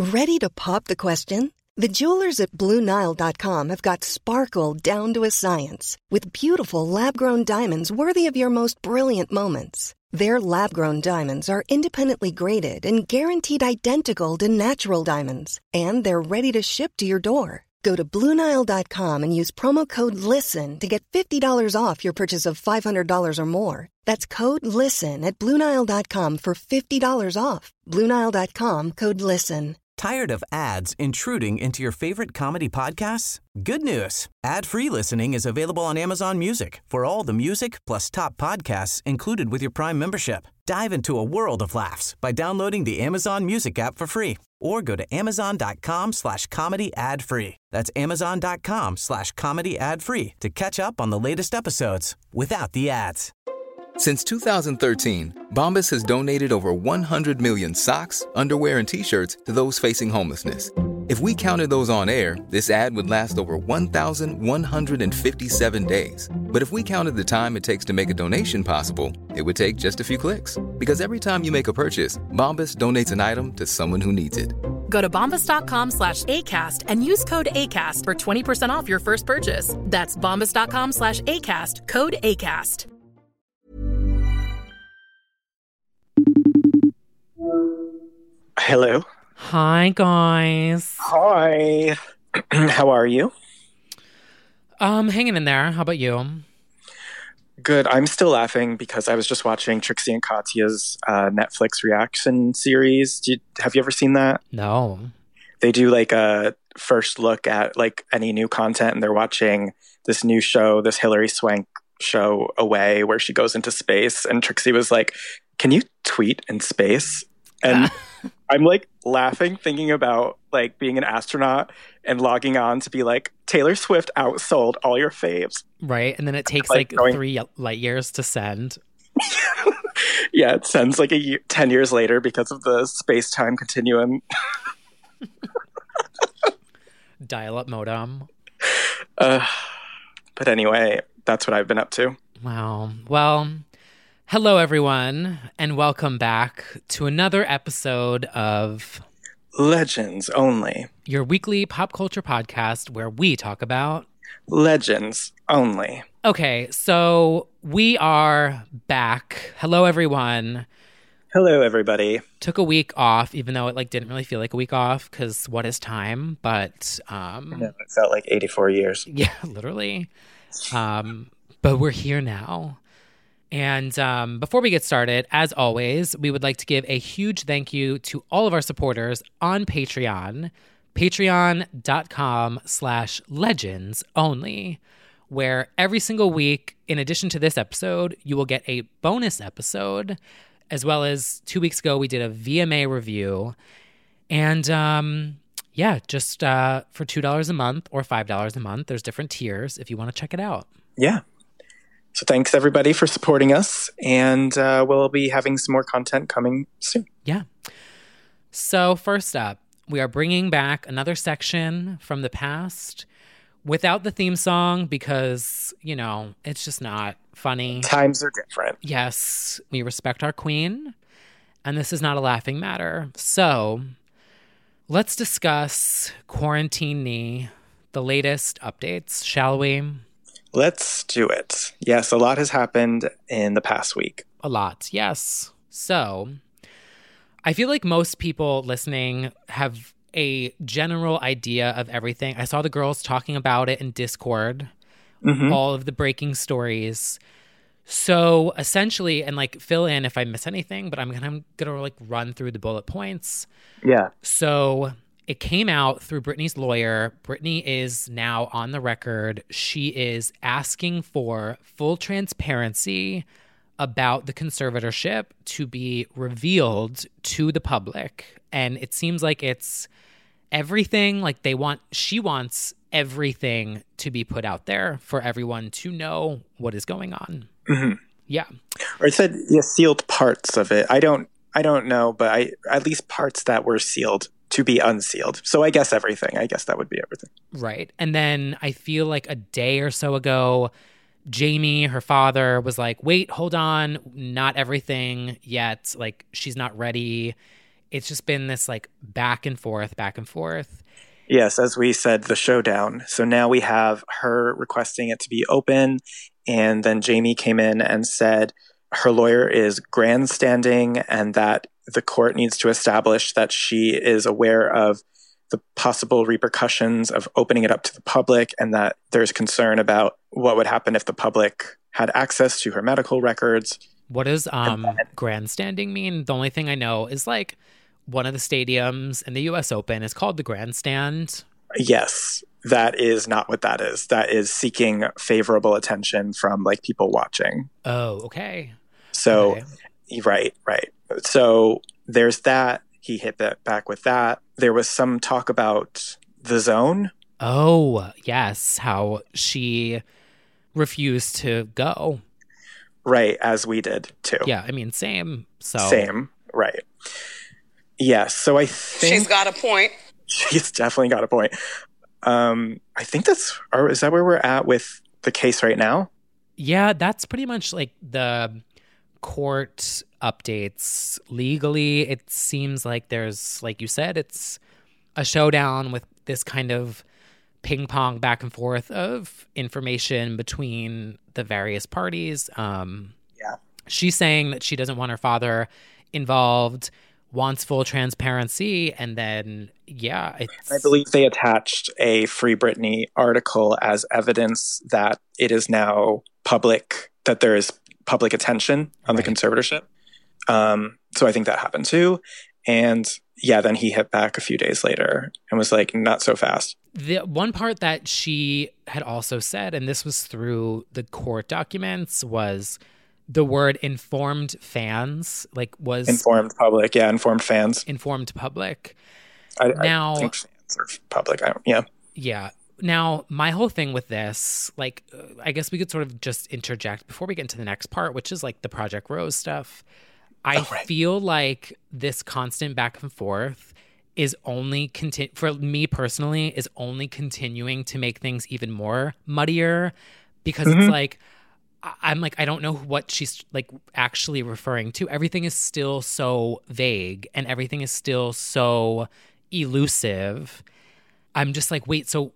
Ready to pop the question? The jewelers at BlueNile.com have got sparkle down to a science with beautiful lab-grown diamonds worthy of your most brilliant moments. Their lab-grown diamonds are independently graded and guaranteed identical to natural diamonds, and they're ready to ship to your door. Go to BlueNile.com and use promo code LISTEN to get $50 off your purchase of $500 or more. That's code LISTEN at BlueNile.com for $50 off. BlueNile.com, code LISTEN. Tired of ads intruding into your favorite comedy podcasts? Good news. Ad-free listening is available on Amazon Music for all the music plus top podcasts included with your Prime membership. Dive into a world of laughs by downloading the Amazon Music app for free or go to amazon.com/comedy ad-free. That's amazon.com/comedy ad-free to catch up on the latest episodes without the ads. Since 2013, Bombas has donated over 100 million socks, underwear, and T-shirts to those facing homelessness. If we counted those on air, this ad would last over 1,157 days. But if we counted the time it takes to make a donation possible, it would take just a few clicks. Because every time you make a purchase, Bombas donates an item to someone who needs it. Go to bombas.com/ACAST and use code ACAST for 20% off your first purchase. That's bombas.com/ACAST, code ACAST. Hello. Hi, guys. Hi. How are you? Hanging in there. How about you? Good. I'm still laughing because I was just watching Trixie and Katya's Netflix reaction series. Have you ever seen that? No. They do like a first look at like any new content, and they're watching this new show, this Hilary Swank show, Away, where she goes into space. And Trixie was like, "Can you tweet in space?" And I'm like laughing, thinking about like being an astronaut and logging on to be like, Taylor Swift outsold all your faves. Right. And then it takes like 3 light years to send. Yeah, it sends like 10 years later because of the space-time continuum. Dial-up modem. But anyway, that's what I've been up to. Wow. Well, hello, everyone, and welcome back to another episode of Legends Only, your weekly pop culture podcast where we talk about legends only. Okay, so we are back. Hello, everyone. Hello, everybody. Took a week off, even though it like didn't really feel like a week off because what is time? But it felt like 84 years. Yeah, literally. But we're here now. And before we get started, as always, we would like to give a huge thank you to all of our supporters on Patreon, patreon.com/legendsonly, where every single week, in addition to this episode, you will get a bonus episode, as well as 2 weeks ago, we did a VMA review. And just for $2 a month or $5 a month, there's different tiers if you want to check it out. Yeah. So thanks, everybody, for supporting us. And we'll be having some more content coming soon. Yeah. So first up, we are bringing back another section from the past without the theme song because, you know, it's just not funny. Times are different. Yes. We respect our queen. And this is not a laughing matter. So let's discuss Quarantine Knee, the latest updates, shall we? Let's do it. Yes, a lot has happened in the past week. A lot, yes. So, I feel like most people listening have a general idea of everything. I saw the girls talking about it in Discord, all of the breaking stories. So, essentially, and like fill in if I miss anything, but I'm gonna like run through the bullet points. Yeah. So, it came out through Britney's lawyer. Britney is now on the record. She is asking for full transparency about the conservatorship to be revealed to the public. And it seems like it's everything. Like she wants everything to be put out there for everyone to know what is going on. Mm-hmm. Yeah. Or it said sealed parts of it. I don't know, but at least parts that were sealed to be unsealed. So I guess everything. I guess that would be everything. Right. And then I feel like a day or so ago, Jamie, her father, was like, wait, hold on, not everything yet. Like, she's not ready. it's just been this like back and forth, back and forth. Yes, as we said, the showdown. So now we have her requesting it to be open, and then Jamie came in and said her lawyer is grandstanding and that the court needs to establish that she is aware of the possible repercussions of opening it up to the public, and that there's concern about what would happen if the public had access to her medical records. What does grandstanding mean? The only thing I know is like one of the stadiums in the US Open is called the Grandstand. Yes, that is not what that is. That is seeking favorable attention from like people watching. Oh, okay. So, okay. Right. So there's that. He hit that back with that. There was some talk about The Zone. Oh, yes. How she refused to go. Right, as we did too. Yeah, I mean, same. Same, right. Yes, so I think... She's got a point. She's definitely got a point. I think is that where we're at with the case right now? Yeah, that's pretty much like the court updates. Legally, it seems like there's, like you said, it's a showdown with this kind of ping pong back and forth of information between the various parties. She's saying that she doesn't want her father involved, wants full transparency, and then I believe they attached a Free Britney article as evidence that it is now public, that there is public attention on the conservatorship. So I think that happened too. And then he hit back a few days later and was like, not so fast. The one part that she had also said, and this was through the court documents, was the word informed fans, was informed public. Yeah. Informed fans. Informed public. I think fans are public. Yeah. Now, my whole thing with this, I guess we could sort of just interject before we get into the next part, which is like the Project Rose stuff. I feel like this constant back and forth is only for me personally is only continuing to make things even more muddier, because it's like I'm like, I don't know what she's like actually referring to. Everything is still so vague and everything is still so elusive. I'm just like, wait, so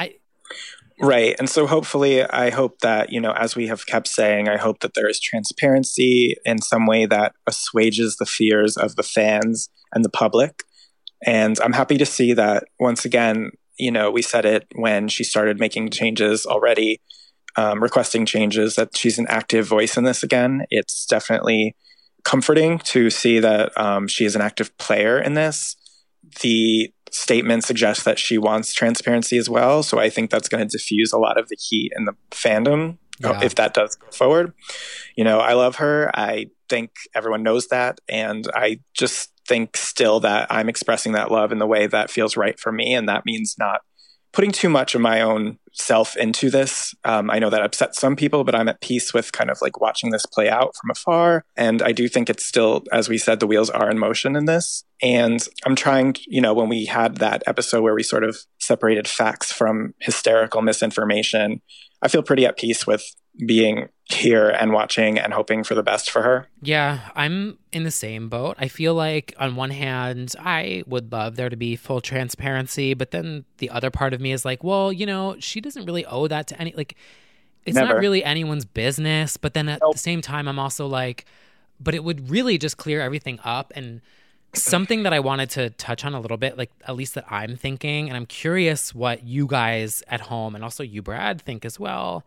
Right. And so hopefully, I hope that, as we have kept saying, I hope that there is transparency in some way that assuages the fears of the fans and the public. And I'm happy to see that once again, we said it when she started making changes already, requesting changes, that she's an active voice in this again. It's definitely comforting to see that she is an active player in this. The statement suggests that she wants transparency as well. So I think that's going to diffuse a lot of the heat in the fandom if that does go forward. I love her. I think everyone knows that. And I just think still that I'm expressing that love in the way that feels right for me. And that means not putting too much of my own self into this. I know that upsets some people, but I'm at peace with kind of like watching this play out from afar. And I do think it's still, as we said, the wheels are in motion in this. And I'm trying, when we had that episode where we sort of separated facts from hysterical misinformation, I feel pretty at peace with being here and watching and hoping for the best for her. Yeah, I'm in the same boat. I feel like on one hand, I would love there to be full transparency, but then the other part of me is like, well, she doesn't really owe that to any, it's Never. not really anyone's business. But then at the same time, I'm also like, but it would really just clear everything up. And something that I wanted to touch on a little bit, at least that I'm thinking, and I'm curious what you guys at home and also you, Brad, think as well.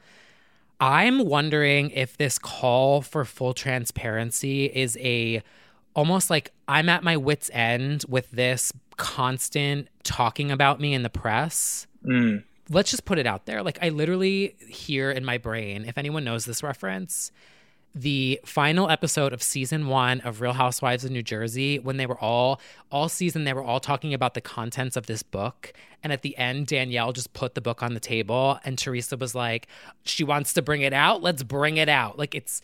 I'm wondering if this call for full transparency is almost like I'm at my wit's end with this constant talking about me in the press. Let's just put it out there. I literally hear in my brain, if anyone knows this reference, the final episode of season 1 of Real Housewives of New Jersey, when they were all season, they were all talking about the contents of this book. And at the end, Danielle just put the book on the table and Teresa was like, she wants to bring it out. Let's bring it out.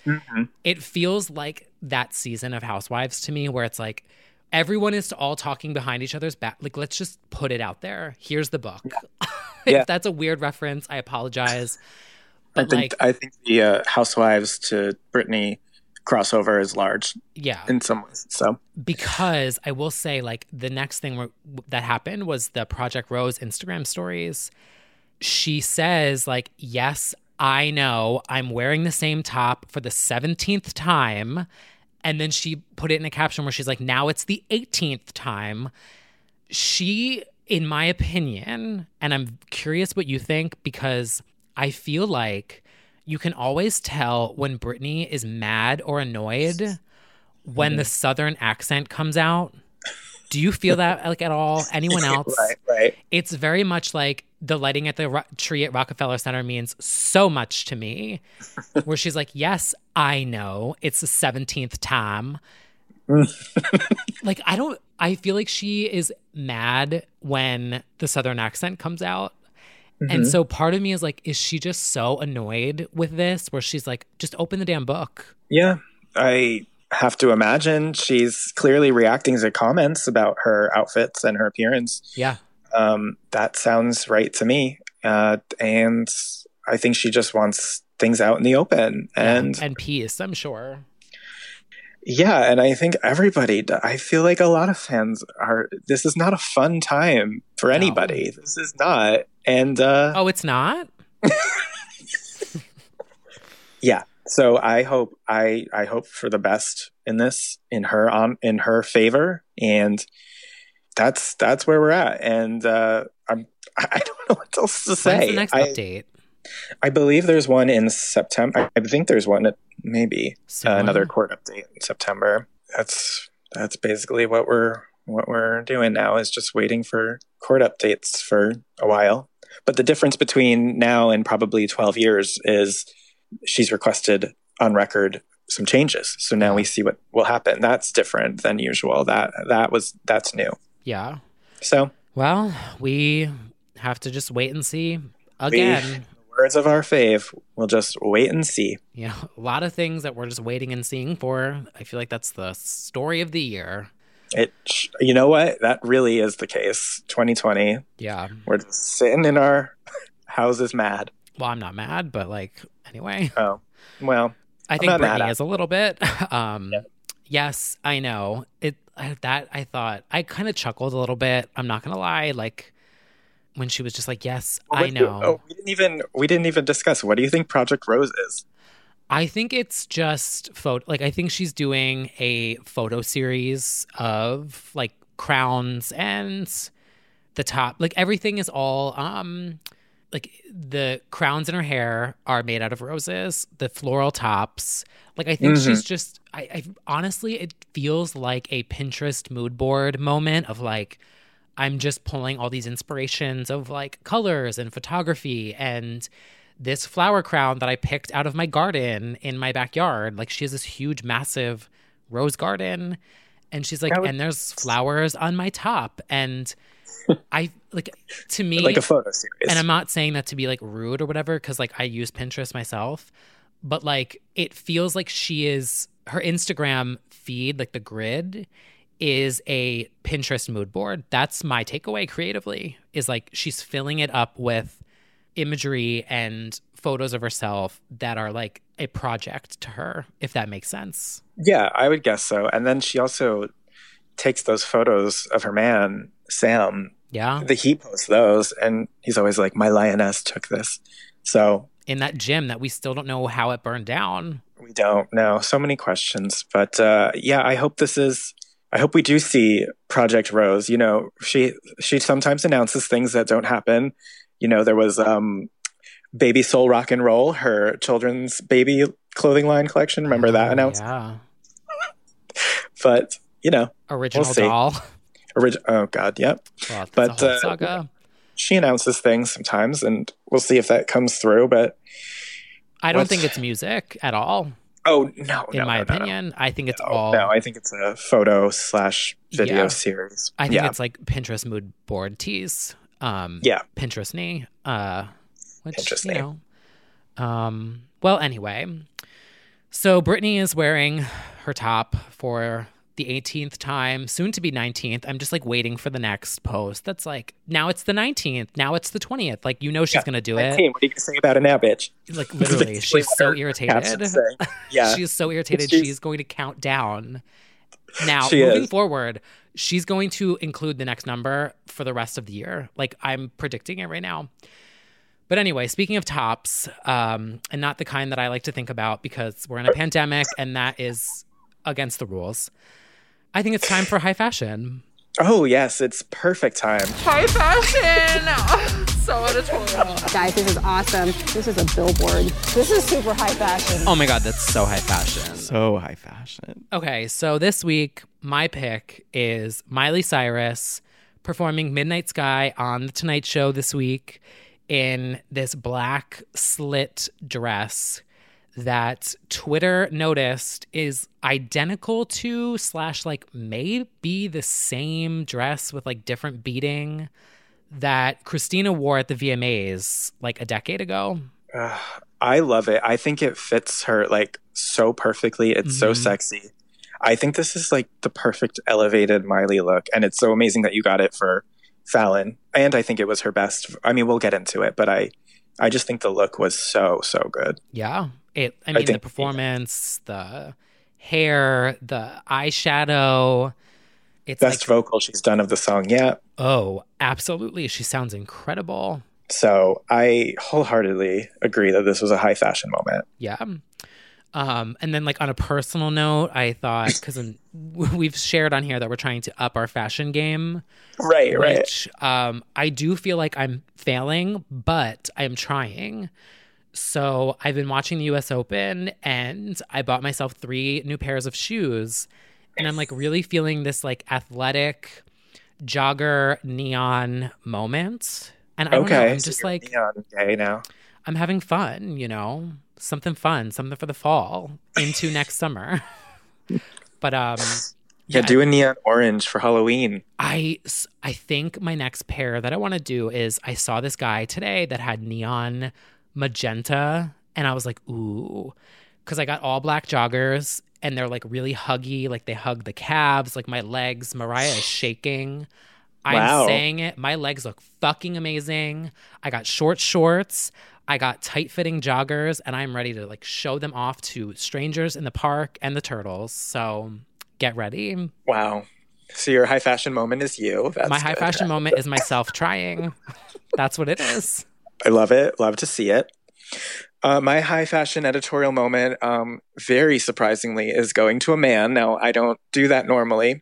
It feels like that season of Housewives to me, where it's like, everyone is all talking behind each other's back. Let's just put it out there. Here's the book. Yeah. If that's a weird reference, I apologize. I think the Housewives to Britney crossover is large Yeah. in some ways. So Because I will say, like, the next thing that happened was the Project Rose Instagram stories. She says, like, yes, I know I'm wearing the same top for the 17th time. And then she put it in a caption where she's like, now it's the 18th time. She, in my opinion, and I'm curious what you think, because I feel like you can always tell when Britney is mad or annoyed when the Southern accent comes out. Do you feel that like at all? Anyone else? Right. It's very much like the lighting at the tree at Rockefeller Center means so much to me, where she's like, yes, I know it's the 17th time. Like, I feel like she is mad when the Southern accent comes out. And so part of me is like, is she just so annoyed with this where she's like, just open the damn book? Yeah, I have to imagine she's clearly reacting to comments about her outfits and her appearance. Yeah. That sounds right to me. And I think she just wants things out in the open. And peace, I'm sure. Yeah, and I think everybody, I feel like a lot of fans this is not a fun time for anybody. This is not. And oh, it's not? Yeah. So I hope for the best in this, in her favor, and that's where we're at. And I don't know what else to say. When's the next update? I believe there's one in September. I think there's one maybe another court update in September. That's basically what we're doing now, is just waiting for court updates for a while. But the difference between now and probably 12 years is she's requested on record some changes. So now we see what will happen. That's different than usual. That's new. Yeah. So, well, we have to just wait and see again. Words of our fave, we'll just wait and see. Yeah, a lot of things that we're just waiting and seeing for. I feel like that's the story of the year. You know what? That really is the case. 2020. Yeah. We're just sitting in our houses mad. Well, I'm not mad, but like, anyway. Oh, well. I think Britney is a little bit. Yes, I know. I thought, I kind of chuckled a little bit. I'm not going to lie. Like, when she was just like, yes, I know. We didn't even discuss. What do you think Project Rose is? I think it's just I think she's doing a photo series of like crowns and the top. Like, everything is all like the crowns in her hair are made out of roses, the floral tops. Like, I think she's just I honestly, it feels like a Pinterest mood board moment of like, I'm just pulling all these inspirations of like colors and photography and this flower crown that I picked out of my garden in my backyard. Like, she has this huge, massive rose garden, and she's like, and there's flowers on my top. And I like, to me, like a photo series. And I'm not saying that to be like rude or whatever, because like I use Pinterest myself, but like it feels like her Instagram feed, like the grid, is a Pinterest mood board. That's my takeaway creatively, is like she's filling it up with imagery and photos of herself that are like a project to her, if that makes sense. Yeah, I would guess so. And then she also takes those photos of her man, Sam. Yeah. He posts those, and he's always like, my lioness took this. So in that gym that we still don't know how it burned down. We don't know. So many questions. But yeah, I hope we do see Project Rose. You know, she sometimes announces things that don't happen. You know, there was Baby Soul Rock and Roll, her children's baby clothing line collection. Remember that announcement? Yeah. But, you know. Original doll. Oh, God, yep. Well, that's a whole saga. She announces things sometimes, and we'll see if that comes through. But I don't think it's music at all. Oh, no. In my opinion, I think it's all. No, I think it's a photo/video series. I think it's like Pinterest mood board tease. Pinterest-ny. Which, Pinterest-ny. you know. Well, anyway. So Britney is wearing her top for the 18th time, soon to be 19th. I'm just like waiting for the next post. That's like, now it's the 19th. Now it's the 20th. Like, you know, she's going to do it. What are you going to say about it now, bitch? Like, literally, she's so irritated. Yeah. She's so irritated. She's going to count down. Now, She moving is. forward, she's going to include the next number for the rest of the year. Like, I'm predicting it right now. But anyway, speaking of tops, and not the kind that I like to think about because we're in a pandemic and that is against the rules, I think it's time for high fashion. Oh, yes. It's perfect time. High fashion! So editorial. Guys, this is awesome. This is a billboard. This is super high fashion. Oh my God, that's so high fashion. So high fashion. Okay, so this week, my pick is Miley Cyrus performing Midnight Sky on The Tonight Show this week in this black slit dress that Twitter noticed is identical to / like maybe the same dress with like different beading that Christina wore at the VMAs like a decade ago. I love it. I think it fits her like so perfectly. It's so sexy. I think this is like the perfect elevated Miley look. And it's so amazing that you got it for Fallon. And I think it was her best. I mean, we'll get into it, but I just think the look was so good. Yeah. The performance, the hair, the eyeshadow. It's best vocal she's done of the song yet. Oh, absolutely. She sounds incredible. So I wholeheartedly agree that this was a high fashion moment. Yeah. And then like on a personal note, I thought, because we've shared on here that we're trying to up our fashion game. Right. Which I do feel like I'm failing, but I'm trying. So I've been watching the US Open and I bought myself 3 new pairs of shoes. And I'm like really feeling this like athletic jogger neon moment. And I don't know, I'm just like neon gay now. I'm having fun, you know, something fun, something for the fall into next summer. But yeah, do a neon orange for Halloween. I think my next pair that I want to do is I saw this guy today that had neon magenta and I was like, ooh, because I got all black joggers and they're like really huggy, like they hug the calves, like my legs. Mariah is shaking. I'm saying it. My legs look fucking amazing. I got short shorts. I got tight-fitting joggers, and I'm ready to like show them off to strangers in the park and the turtles. So get ready. Wow. So your high fashion moment is you. That's my high fashion moment is myself trying. That's what it is. I love it. Love to see it. My high fashion editorial moment, very surprisingly, is going to a man. Now, I don't do that normally,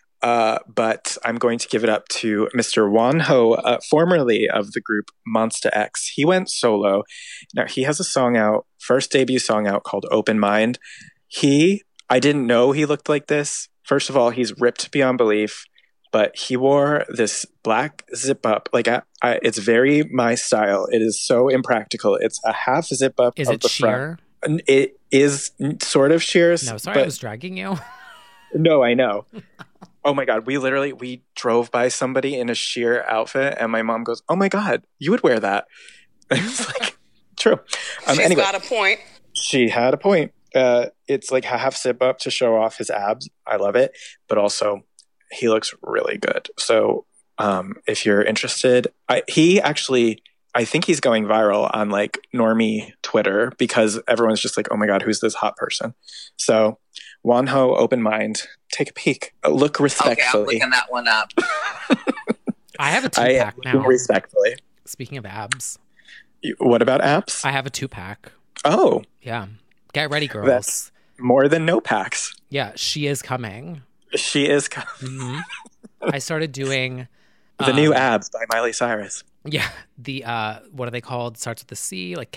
but I'm going to give it up to Mr. Won Ho, formerly of the group Monsta X. He went solo. Now, he has a song out, first debut song out called Open Mind. I didn't know he looked like this. First of all, he's ripped beyond belief. But he wore this black zip up. Like, it's very my style. It is so impractical. It's a half zip up. Is of it the sheer? Front. It is sort of sheer. No, sorry, I was dragging you. No, I know. Oh my God. We drove by somebody in a sheer outfit and my mom goes, oh my God, you would wear that. It's like, true. She's got a point. She had a point. It's like a half zip up to show off his abs. I love it. But also, he looks really good. So if you're interested, I think he's going viral on like normie Twitter because everyone's just like, oh my God, who's this hot person? So Won Ho, Open Mind, take a peek. Look respectfully. Okay, I'm looking that one up. I have a 2-pack now. Respectfully. Speaking of abs. What about abs? I have a 2-pack. Oh. Yeah. Get ready, girls. That's more than no packs. Yeah, she is coming. She is coming. Mm-hmm. I started doing the new abs by Miley Cyrus. Yeah, the what are they called? Starts with the C, like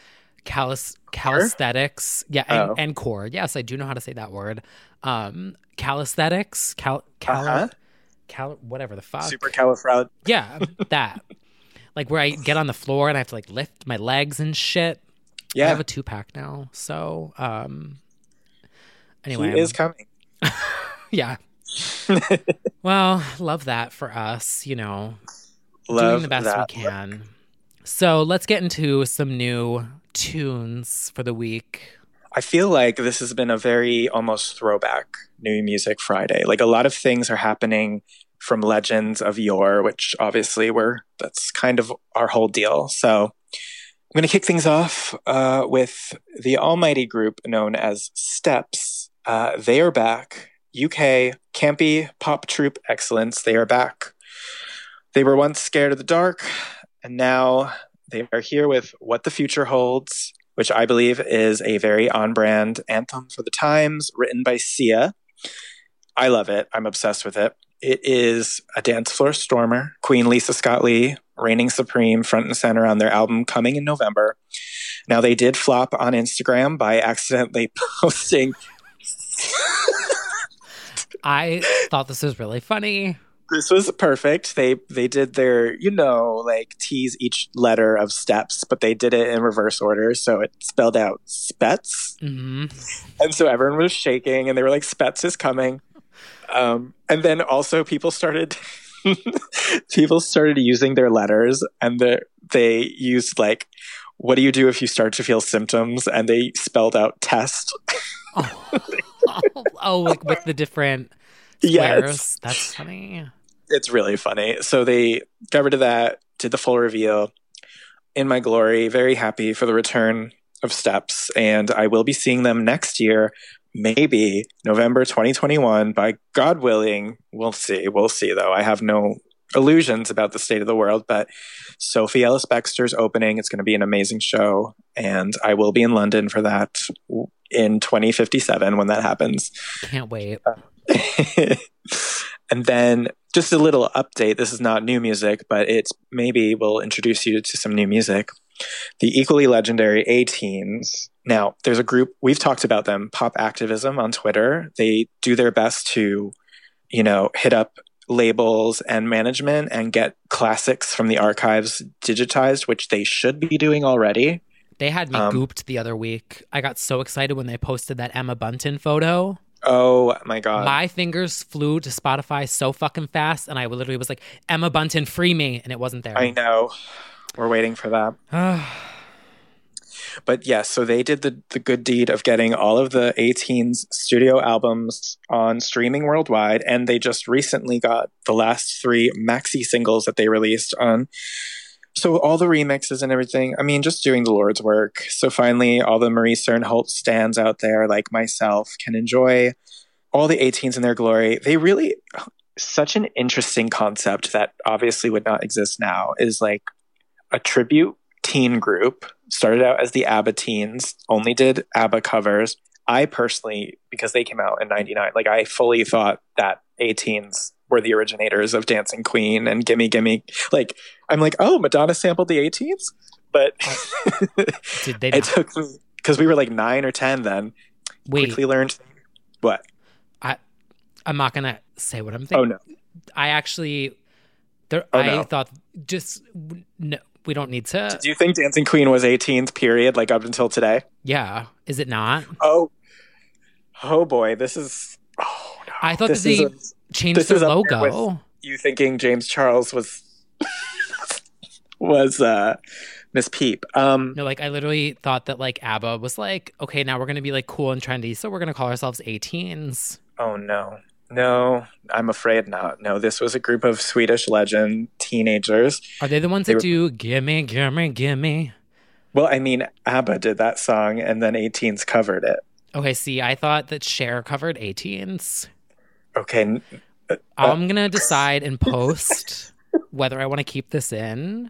calisthenics. Yeah, and core. Yes, I do know how to say that word. Calisthenics, whatever the fuck. Supercalifragilistic. Yeah, that. Like where I get on the floor and I have to like lift my legs and shit. Yeah, I have a 2-pack now. So anyway, he is coming. Yeah. Well, love that for us, you know. Love doing the best we can. So let's get into some new tunes for the week. I feel like this has been a very almost throwback New Music Friday. Like a lot of things are happening from legends of yore, which obviously that's kind of our whole deal. So I'm going to kick things off with the almighty group known as Steps. They are back. UK campy pop troupe excellence. They are back. They were once scared of the dark, and now they are here with What the Future Holds, which I believe is a very on-brand anthem for the times, written by Sia. I love it. I'm obsessed with it. It is a dance floor stormer. Queen Lisa Scott Lee reigning supreme front and center on their album coming in November. Now, they did flop on Instagram by accidentally posting... I thought this was really funny. This was perfect. They did their, like tease each letter of Steps, but they did it in reverse order. So it spelled out Spets. Mm-hmm. And so everyone was shaking and they were like, Spets is coming. And then also people started using their letters, and they used like, what do you do if you start to feel symptoms? And they spelled out test. Oh, like with the different squares. Yes. That's funny. It's really funny. So they got rid of that, did the full reveal. In my glory, very happy for the return of Steps, and I will be seeing them next year, maybe November 2021, by God willing. We'll see though. I have no illusions about the state of the world, but Sophie Ellis-Bextor's opening. It's going to be an amazing show, and I will be in London for that in 2057 when that happens. Can't wait. And then just a little update. This is not new music, but it's maybe will introduce you to some new music. The equally legendary A-Teens. Now, there's a group, we've talked about them, Pop Activism on Twitter. They do their best to, hit up labels and management and get classics from the archives digitized, which they should be doing already. They had me gooped the other week. I got so excited when they posted that Emma Bunton photo. Oh my God. My fingers flew to Spotify so fucking fast, and I literally was like, Emma Bunton, free me, and it wasn't there. I know. We're waiting for that. But yes, so they did the good deed of getting all of the A-Teens studio albums on streaming worldwide, and they just recently got the last 3 maxi singles that they released on. So all the remixes and everything, I mean, just doing the Lord's work. So finally, all the Marie Sternholtz stands out there, like myself, can enjoy all the A-Teens in their glory. They really, such an interesting concept that obviously would not exist now, is like a tribute teen group. Started out as the ABBA Teens, only did ABBA covers. I personally, because they came out in 99, like I fully thought that A-Teens were the originators of Dancing Queen and Gimme Gimme. Like, I'm like, oh, Madonna sampled the A-Teens? But did they it took me, because we were like 9 or 10 then. Wait. Quickly learned. What? I'm not going to say what I'm thinking. Oh, no. I actually, thought just, no, we don't need to. Do you think Dancing Queen was A-Teens, period, like up until today? Yeah. Is it not? Oh boy. This is, oh no. I thought that they changed their logo. You thinking James Charles was Miss Peep. No, like I literally thought that like ABBA was like, okay, now we're going to be like cool and trendy, so we're going to call ourselves A-Teens. Oh no. No, I'm afraid not. No, this was a group of Swedish legend teenagers. Are they the ones that do Gimme, Gimme, Gimme? Well, I mean, ABBA did that song and then A-Teens covered it. Okay, see, I thought that Cher covered A-Teens. Okay. I'm going to decide in post whether I want to keep this in.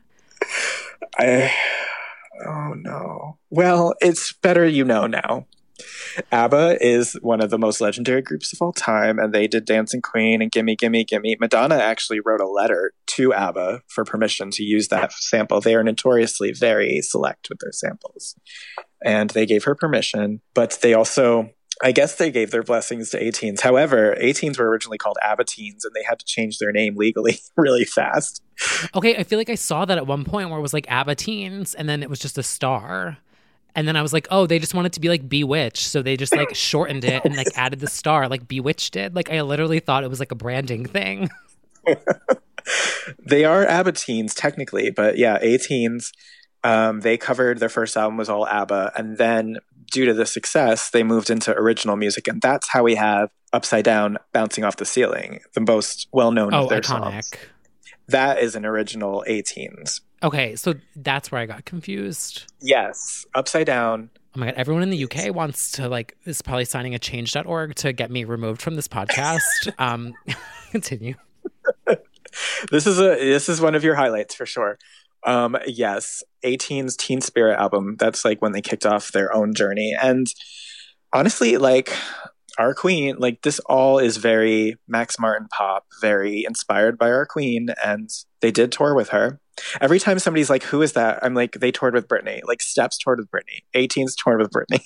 Oh no. Well, it's better now. ABBA is one of the most legendary groups of all time, and they did Dancing Queen and Gimme, Gimme, Gimme. Madonna actually wrote a letter to ABBA for permission to use that sample. They are notoriously very select with their samples, and they gave her permission, but they also, I guess they gave their blessings to A-Teens. However, A-Teens were originally called ABBA Teens, and they had to change their name legally really fast. Okay, I feel like I saw that at one point where it was like ABBA Teens, and then it was just a star. And then I was like, oh, they just wanted to be like Bewitched. So they just like shortened it and like added the star like Bewitched did. Like I literally thought it was like a branding thing. They are ABBA Teens technically, but yeah, A-Teens, they covered, their first album was all ABBA. And then due to the success, they moved into original music. And that's how we have Upside Down Bouncing Off the Ceiling, the most well-known of their iconic songs. That is an original A-Teens. Okay, so that's where I got confused. Yes, Upside Down. Oh my God, everyone in the UK wants to is probably signing a change.org to get me removed from this podcast. Continue. This is one of your highlights for sure. Yes, A-Teens Teen Spirit album. That's like when they kicked off their own journey. And honestly, like our queen, like this all is very Max Martin pop, very inspired by our queen. And they did tour with her. Every time somebody's like, who is that? I'm like, they toured with Britney. Like Steps toured with Britney. A-Teens toured with Britney.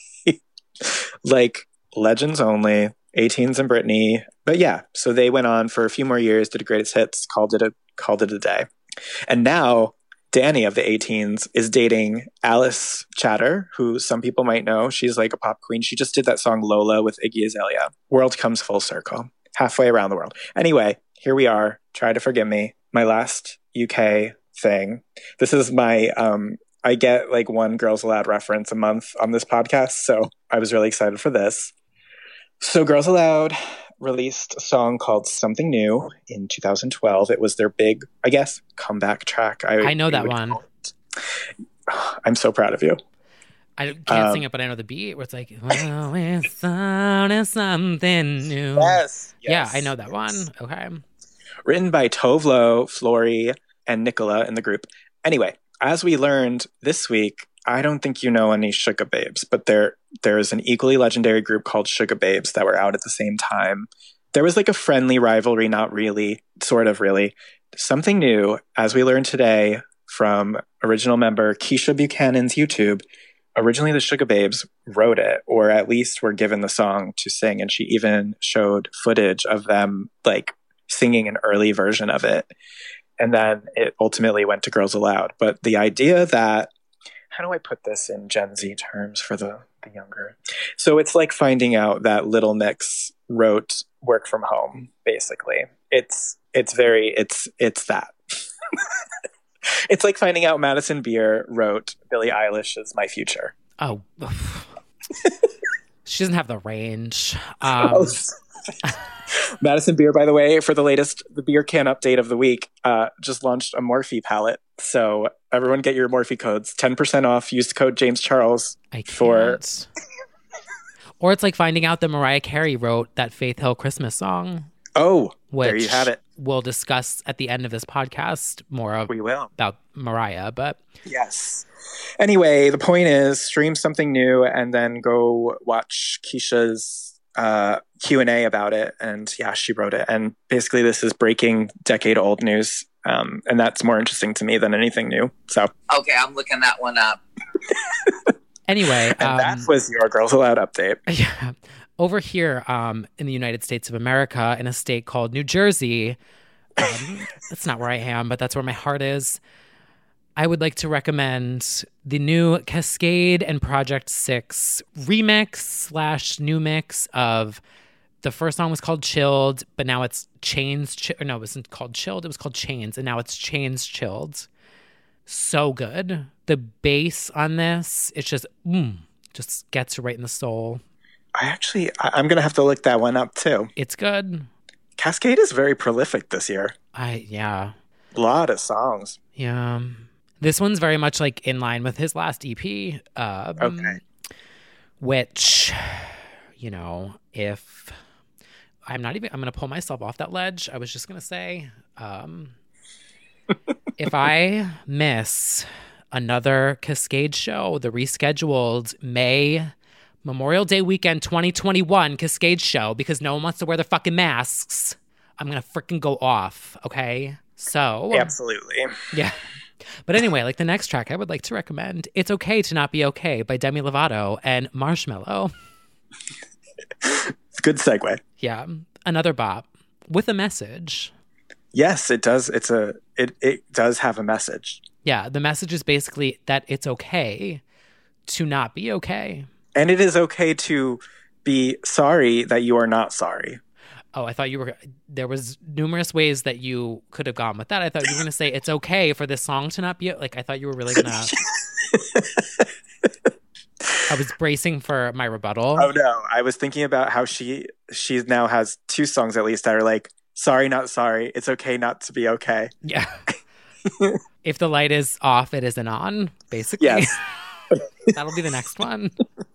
Like legends only. A-Teens and Britney. But yeah, so they went on for a few more years, did a greatest hits, called it a day. And now Danny of the A-Teens is dating Alice Chatter, who some people might know. She's like a pop queen. She just did that song Lola with Iggy Azalea. World comes full circle. Halfway around the world. Anyway, here we are. Try to forgive me. My last UK thing. This is my I get like one Girls Aloud reference a month on this podcast, so I was really excited for this. So Girls Aloud released a song called Something New in 2012. It was their big, I guess, comeback track. I know that one. I'm so proud of you. I can't sing it, but I know the beat where it's like, well, it's something new. Yes. Yeah, I know that one. Okay. Written by Tove Lo, Flory, and Nicola in the group. Anyway, as we learned this week, I don't think you know any Sugar Babes, but there is an equally legendary group called Sugar Babes that were out at the same time. There was like a friendly rivalry, not really, sort of really. Something New, as we learned today from original member Keisha Buchanan's YouTube, originally the Sugar Babes wrote it, or at least were given the song to sing, and she even showed footage of them like singing an early version of it. And then it ultimately went to Girls Aloud. But the idea that, how do I put this in Gen Z terms for the younger? So it's like finding out that Little Mix wrote Work From Home, basically. It's that. It's like finding out Madison Beer wrote Billie Eilish's My Future. Oh. She doesn't have the range. Madison Beer, by the way, for the beer can update of the week, just launched a Morphe palette. So everyone get your Morphe codes. 10% off. Use the code James Charles. I can't. Or it's like finding out that Mariah Carey wrote that Faith Hill Christmas song. Oh, there you have it. We'll discuss at the end of this podcast more about Mariah, but yes. Anyway, the point is stream Something New and then go watch Keisha's Q&A about it. And yeah, she wrote it. And basically this is breaking decade-old news. And that's more interesting to me than anything new. So okay, I'm looking that one up. Anyway. And that was your Girls Aloud update. Yeah. Over here in the United States of America, in a state called New Jersey, that's not where I am, but that's where my heart is. I would like to recommend the new Cascade and Project 6 remix / new mix of the first song was called Chilled, but now it's Chains. No, it wasn't called Chilled. It was called Chains, and now it's Chains Chilled. So good. The bass on this, it's just gets right in the soul. I'm going to have to look that one up too. It's good. Cascade is very prolific this year. Yeah. A lot of songs. Yeah. This one's very much like in line with his last EP. Okay. Which, you know, if I'm going to pull myself off that ledge. I was just going to say, if I miss another Cascade show, the rescheduled Memorial Day weekend 2021 Cascade show, because no one wants to wear their fucking masks, I'm going to freaking go off, okay? So. Absolutely. Yeah. But anyway, like the next track I would like to recommend, It's Okay to Not Be Okay by Demi Lovato and Marshmello. Good segue. Yeah. Another bop with a message. Yes, it does. It does have a message. Yeah. The message is basically that it's okay to not be okay. And it is okay to be sorry that you are not sorry. Oh, I thought there was numerous ways that you could have gone with that. I thought you were going to say it's okay for this song to not be, like, I thought you were really going to. I was bracing for my rebuttal. Oh no, I was thinking about how she now has 2 songs at least that are like, sorry, not sorry. It's okay not to be okay. Yeah. If the light is off, it isn't on, basically. Yes. That'll be the next one.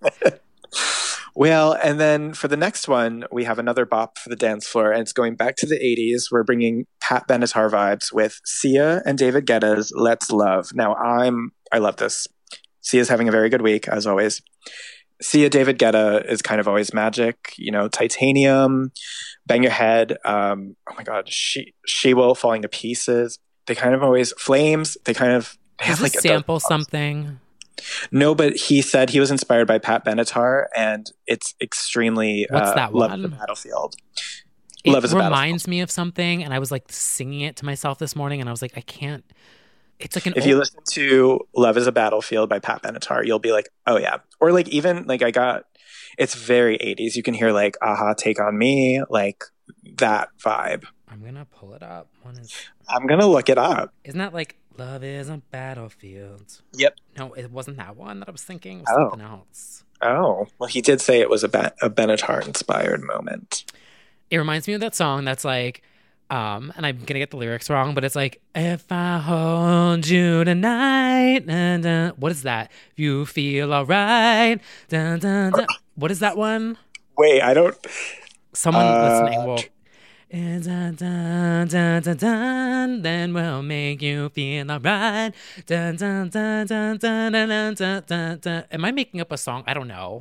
Well, and then for the next one, we have another bop for the dance floor, and it's going back to the 80s. We're bringing Pat Benatar vibes with Sia and David Guetta's Let's Love. Now, I love this. Sia's having a very good week, as always. Sia, David Guetta is kind of always magic. You know, Titanium, Bang Your Head. Oh my God, She Will, Falling to Pieces. They kind of always, Flames, they kind of have like sample something. No, but he said he was inspired by Pat Benatar, and it's extremely What's that one? Love is a Battlefield. It reminds me of something, and I was like singing it to myself this morning, and I was like, I can't. It's like If you listen to Love is a Battlefield by Pat Benatar, you'll be like, oh yeah. Or like even like it's very 80s. You can hear like Aha, Take on Me, like that vibe. I'm going to pull it up. I'm going to look it up. Isn't that like Love is a Battlefield? Yep. No, it wasn't that one that I was thinking. It was something else. Oh, well, he did say it was a Benatar-inspired moment. It reminds me of that song that's like, and I'm going to get the lyrics wrong, but it's like, if I hold you tonight, dun, dun. What is that? You feel all right. Dun, dun, dun. What is that one? Wait, I don't... Someone listening will... Dun, dun, dun, dun, dun, then we'll make you feel alright. Dun, dun, dun, dun, dun, dun, dun, dun, dun, dun. Am I making up a song? I don't know.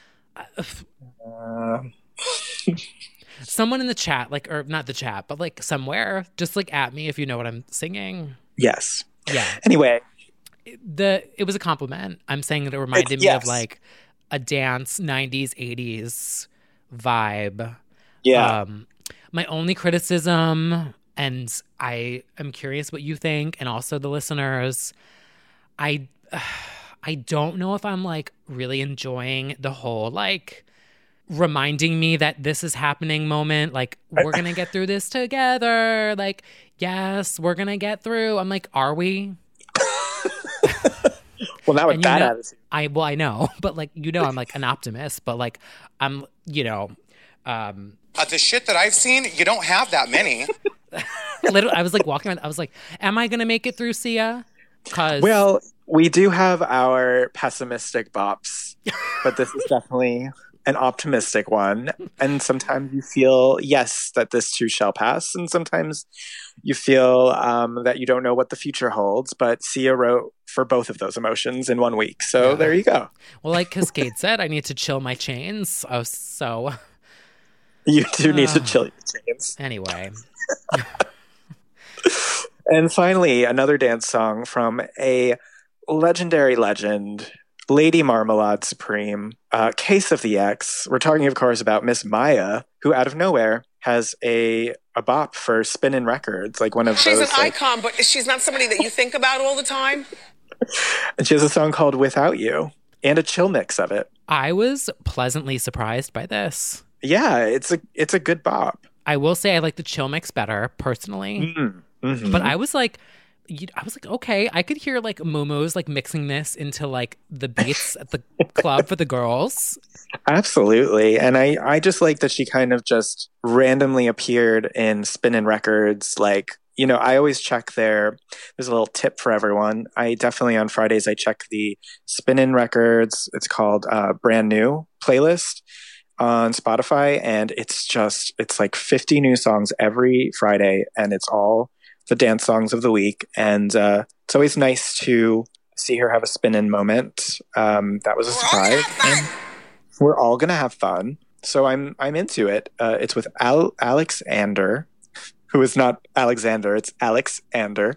Someone in the chat, like, or not the chat, but like somewhere, just like at me if you know what I'm singing. Yes. Yeah. Anyway. It was a compliment. I'm saying that it reminded me of like a dance 90s, 80s vibe. Yeah. My only criticism, and I am curious what you think, and also the listeners, I don't know if I'm like really enjoying the whole like reminding me that this is happening moment. Like, we're going to get through this together. Like, yes, we're going to get through. I'm like, are we? Well, not with that attitude. I know, but like, I'm like an optimist, but like, I'm, the shit that I've seen, you don't have that many. Literally, I was like walking around. I was like, am I going to make it through, Sia? Well, we do have our pessimistic bops, but this is definitely an optimistic one. And sometimes you feel, yes, that this too shall pass. And sometimes you feel that you don't know what the future holds. But Sia wrote for both of those emotions in 1 week. So there you go. Well, like Cascade said, I need to chill my chains. Oh, so... You do need to chill your chains. Anyway. And finally, another dance song from a legendary legend, Lady Marmalade Supreme, Case of the X. We're talking, of course, about Miss Maya, who out of nowhere has a bop for Spinnin' Records, like one of she's those. She's an icon, but she's not somebody that you think about all the time. And she has a song called Without You, and a chill mix of it. I was pleasantly surprised by this. Yeah, it's a good bop. I will say I like the chill mix better, personally. Mm-hmm. But I was like, okay, I could hear like Moomoo's like mixing this into like the beats at the club for the girls. Absolutely. And I just like that she kind of just randomly appeared in Spinnin' Records. Like, I always check there's a little tip for everyone. I definitely on Fridays, I check the Spinnin' Records. It's called Brand New playlist on Spotify. And it's like 50 new songs every Friday. And it's all the dance songs of the week. And it's always nice to see her have a spin-in moment. That was a surprise. And we're all going to have fun. So I'm into it. It's with Alexander, who is not Alexander. It's Alexander.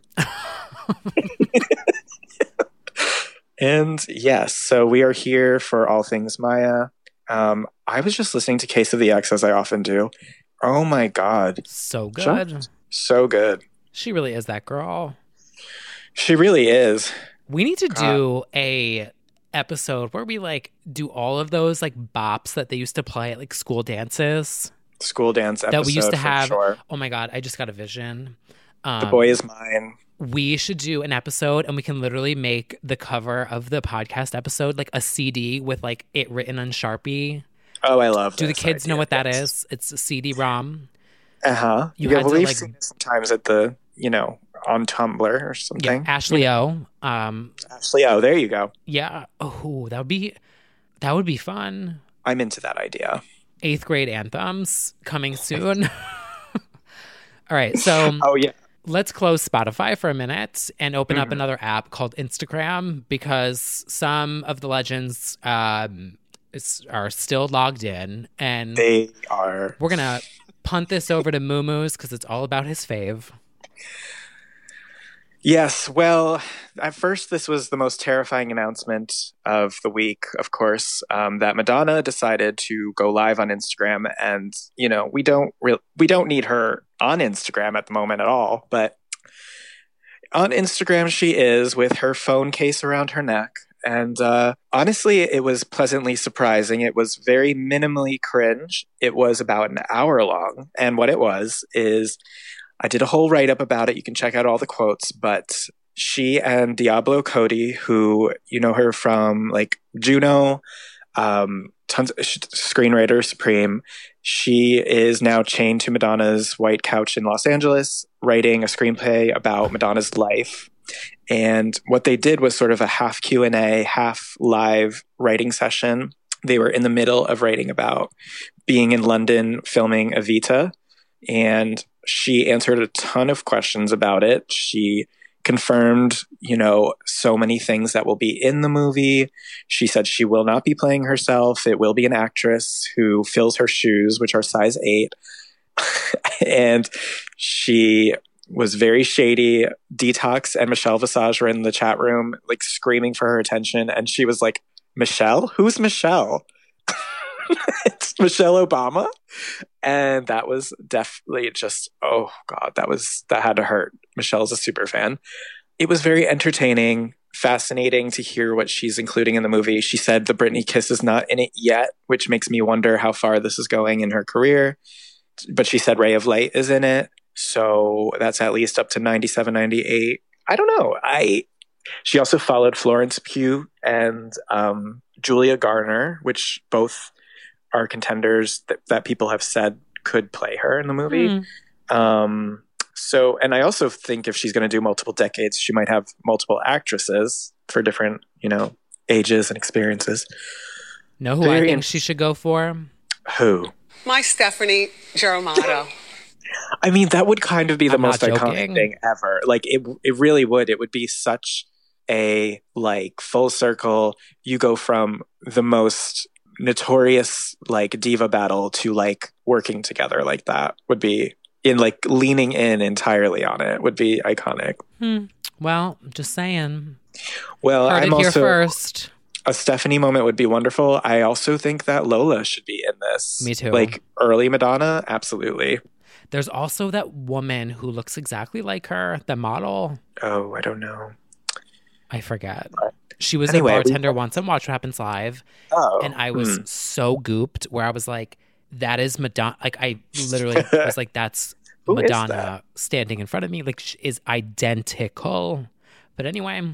And yes, so we are here for all things Maya. I was just listening to Case of the X, as I often do. Oh my God. So good. So good. She really is that girl. She really is. We need to do a episode where we like do all of those like bops that they used to play at like school dances. School dance episode that we used to have. Sure. Oh my God, I just got a vision. The Boy Is Mine. we should do an episode and we can literally make the cover of the podcast episode like a CD with like it written on Sharpie. Oh, I love Do the this kids idea. know what that Yes. is? It's a CD-ROM. Uh-huh. You Yeah, had well, to, we've like- seen it sometimes at the, on Tumblr or Yeah, something. Ashley O. Ashley, oh, there you go. Yeah. Oh, that would be fun. I'm into that idea. 8th grade anthems coming soon. All right, so Oh, yeah. let's close Spotify for a minute and open up another app called Instagram because some of the legends are still logged in, and They are. we're gonna punt this over to Moo because it's all about his fave. Yes, well, at first, this was the most terrifying announcement of the week, of course, that Madonna decided to go live on Instagram, and we don't need her on Instagram at the moment at all, but on Instagram she is with her phone case around her neck, and honestly, it was pleasantly surprising. It was very minimally cringe. It was about an hour long, and what it was is, I did a whole write-up about it. You can check out all the quotes, but she and Diablo Cody, who you know her from like Juno, screenwriter Supreme, she is now chained to Madonna's white couch in Los Angeles, writing a screenplay about Madonna's life. And what they did was sort of a half Q&A, half live writing session. They were in the middle of writing about being in London filming Evita, and she answered a ton of questions about it. She confirmed, so many things that will be in the movie. She said she will not be playing herself. It will be an actress who fills her shoes, which are size 8. And she was very shady. Detox and Michelle Visage were in the chat room, like screaming for her attention. And she was like, Michelle? Who's Michelle? It's Michelle Obama. And that was definitely just, oh God, that had to hurt. Michelle's a super fan. It was very entertaining, fascinating to hear what she's including in the movie. She said the Britney kiss is not in it yet, which makes me wonder how far this is going in her career. But she said Ray of Light is in it. So that's at least up to 97, 98. I don't know. She also followed Florence Pugh and Julia Garner, which both are contenders that people have said could play her in the movie. And I also think if she's going to do multiple decades, she might have multiple actresses for different, ages and experiences. Know who I think she should go for? Who? My Stephanie Germano. I mean, that would kind of be the I'm most not iconic joking. thing ever. Like, it really would. It would be such a, like, full circle. You go from the most notorious, like, diva battle to, like, working together like that would be, in, like, leaning in entirely on it would be iconic. Well, just saying. Well, Heard I'm it here also... first. A Stephanie moment would be wonderful. I also think that Lola should be in this. Me too. Like, early Madonna, absolutely. There's also that woman who looks exactly like her, the model. Oh, I don't know. I forget. She was Anyway, a bartender once on Watch What Happens Live. Oh. And I was so gooped where I was like, that is Madonna. Like, I literally was like, that's Who is Madonna that? standing in front of me. Like, she is identical. But anyway,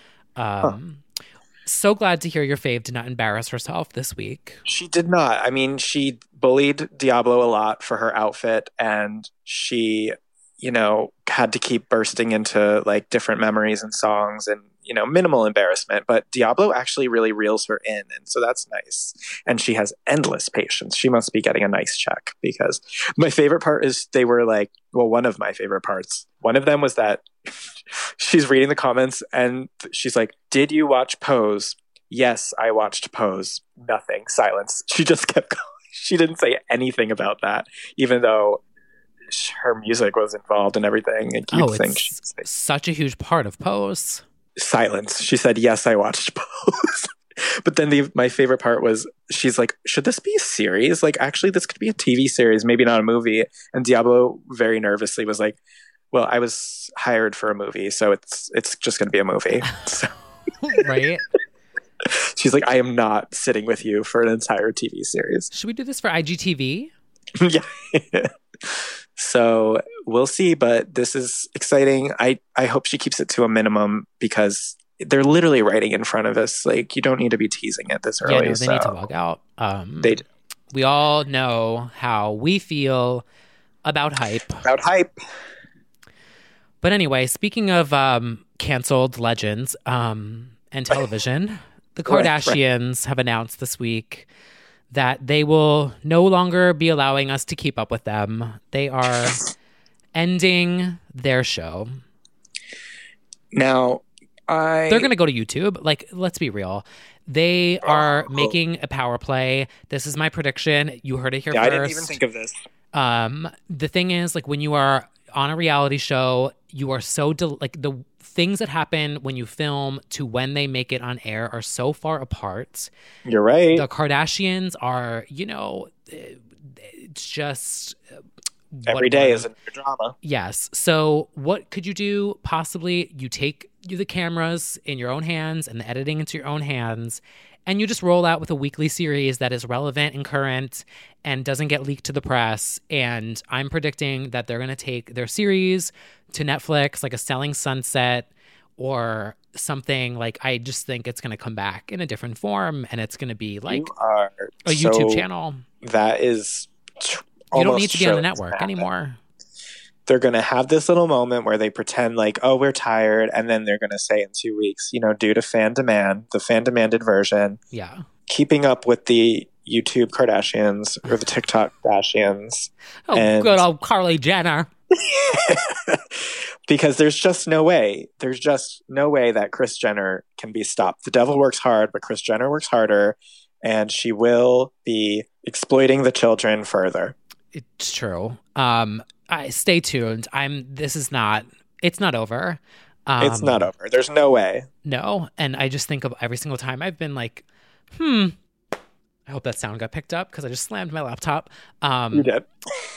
so glad to hear your fave did not embarrass herself this week. She did not. I mean, she bullied Diablo a lot for her outfit, and she, had to keep bursting into like different memories and songs and, minimal embarrassment. But Diablo actually really reels her in. And so that's nice. And she has endless patience. She must be getting a nice check, because my favorite part is they were like, well, one of my favorite parts. One of them was that she's reading the comments and she's like, did you watch Pose? Yes, I watched Pose. Nothing. Silence. She just kept going. She didn't say anything about that, even though her music was involved and everything. And you'd think she'd say such a huge part of Pose. silence. She said, yes, I watched Pose. But then my favorite part was, she's like, should this be a series? Like, actually, this could be a TV series, maybe not a movie. And Diablo very nervously was like, well, I was hired for a movie, so it's just going to be a movie. So Right? she's like, I am not sitting with you for an entire TV series. Should we do this for IGTV? Yeah. So we'll see, but this is exciting. I hope she keeps it to a minimum because they're literally writing in front of us. Like, you don't need to be teasing it this early. Yeah, no, they need to log out. They do. We all know how we feel about hype. But anyway, speaking of canceled legends and television, the Kardashians have announced this week that they will no longer be allowing us to keep up with them. They are ending their show. Now, they're going to go to YouTube. Like, let's be real. They are making a power play. This is my prediction. You heard it here first. I didn't even think of this. The thing is, like, when you are on a reality show, you are so like the things that happen when you film to when they make it on air are so far apart. You're right. The Kardashians are, you know, it's just every day is a new drama. Yes. So what could you do? Possibly you take the cameras in your own hands and the editing into your own hands, and you just roll out with a weekly series that is relevant and current and doesn't get leaked to the press. And I'm predicting that they're going to take their series to Netflix, like a Selling Sunset or something. Like, I just think it's going to come back in a different form, and it's going to be like a YouTube channel. That is you don't need to be on the network anymore. They're going to have this little moment where they pretend like, oh, we're tired. And then they're going to say in 2 weeks, you know, due to fan demand, the fan demanded version. Yeah. Keeping up with the YouTube Kardashians or the TikTok Kardashians. Oh, good old Kylie Jenner. Because there's just no way. There's just no way that Kris Jenner can be stopped. The devil works hard, but Kris Jenner works harder. And she will be exploiting the children further. It's true. Stay tuned. It's not over. It's not over. There's no way. No. And I just think of every single time I've been like, I hope that sound got picked up because I just slammed my laptop. You did.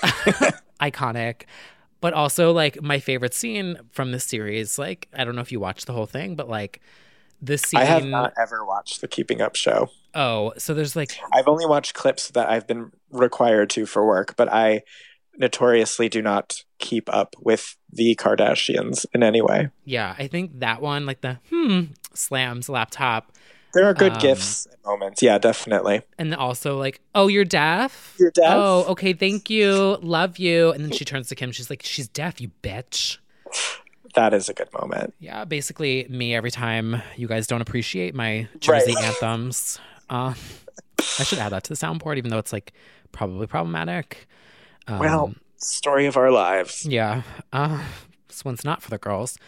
Iconic. But also, like, my favorite scene from this series, like, I don't know if you watched the whole thing, but like this scene. I have not ever watched the Keeping Up show. Oh, so there's like. I've only watched clips that I've been required to for work, but I notoriously do not keep up with the Kardashians in any way. Yeah, I think that one, like the slams laptop. There are good gifs and moments. Yeah, definitely. And also like, oh, you're deaf? You're deaf? Oh, okay, thank you. Love you. And then she turns to Kim. She's like, she's deaf, you bitch. That is a good moment. Yeah, basically me every time you guys don't appreciate my Jersey anthems. I should add that to the soundboard, even though it's like probably problematic. Well, story of our lives. Yeah. This one's not for the girls.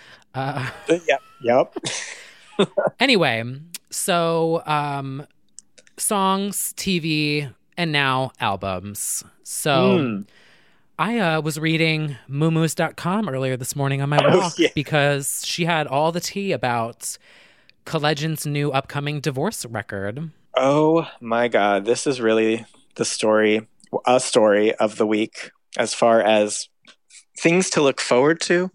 Yep. Anyway, so songs, TV, and now albums. So I was reading Mumus.com earlier this morning on my walk because she had all the tea about Collagen's new upcoming divorce record. Oh my God. This is really a story of the week as far as things to look forward to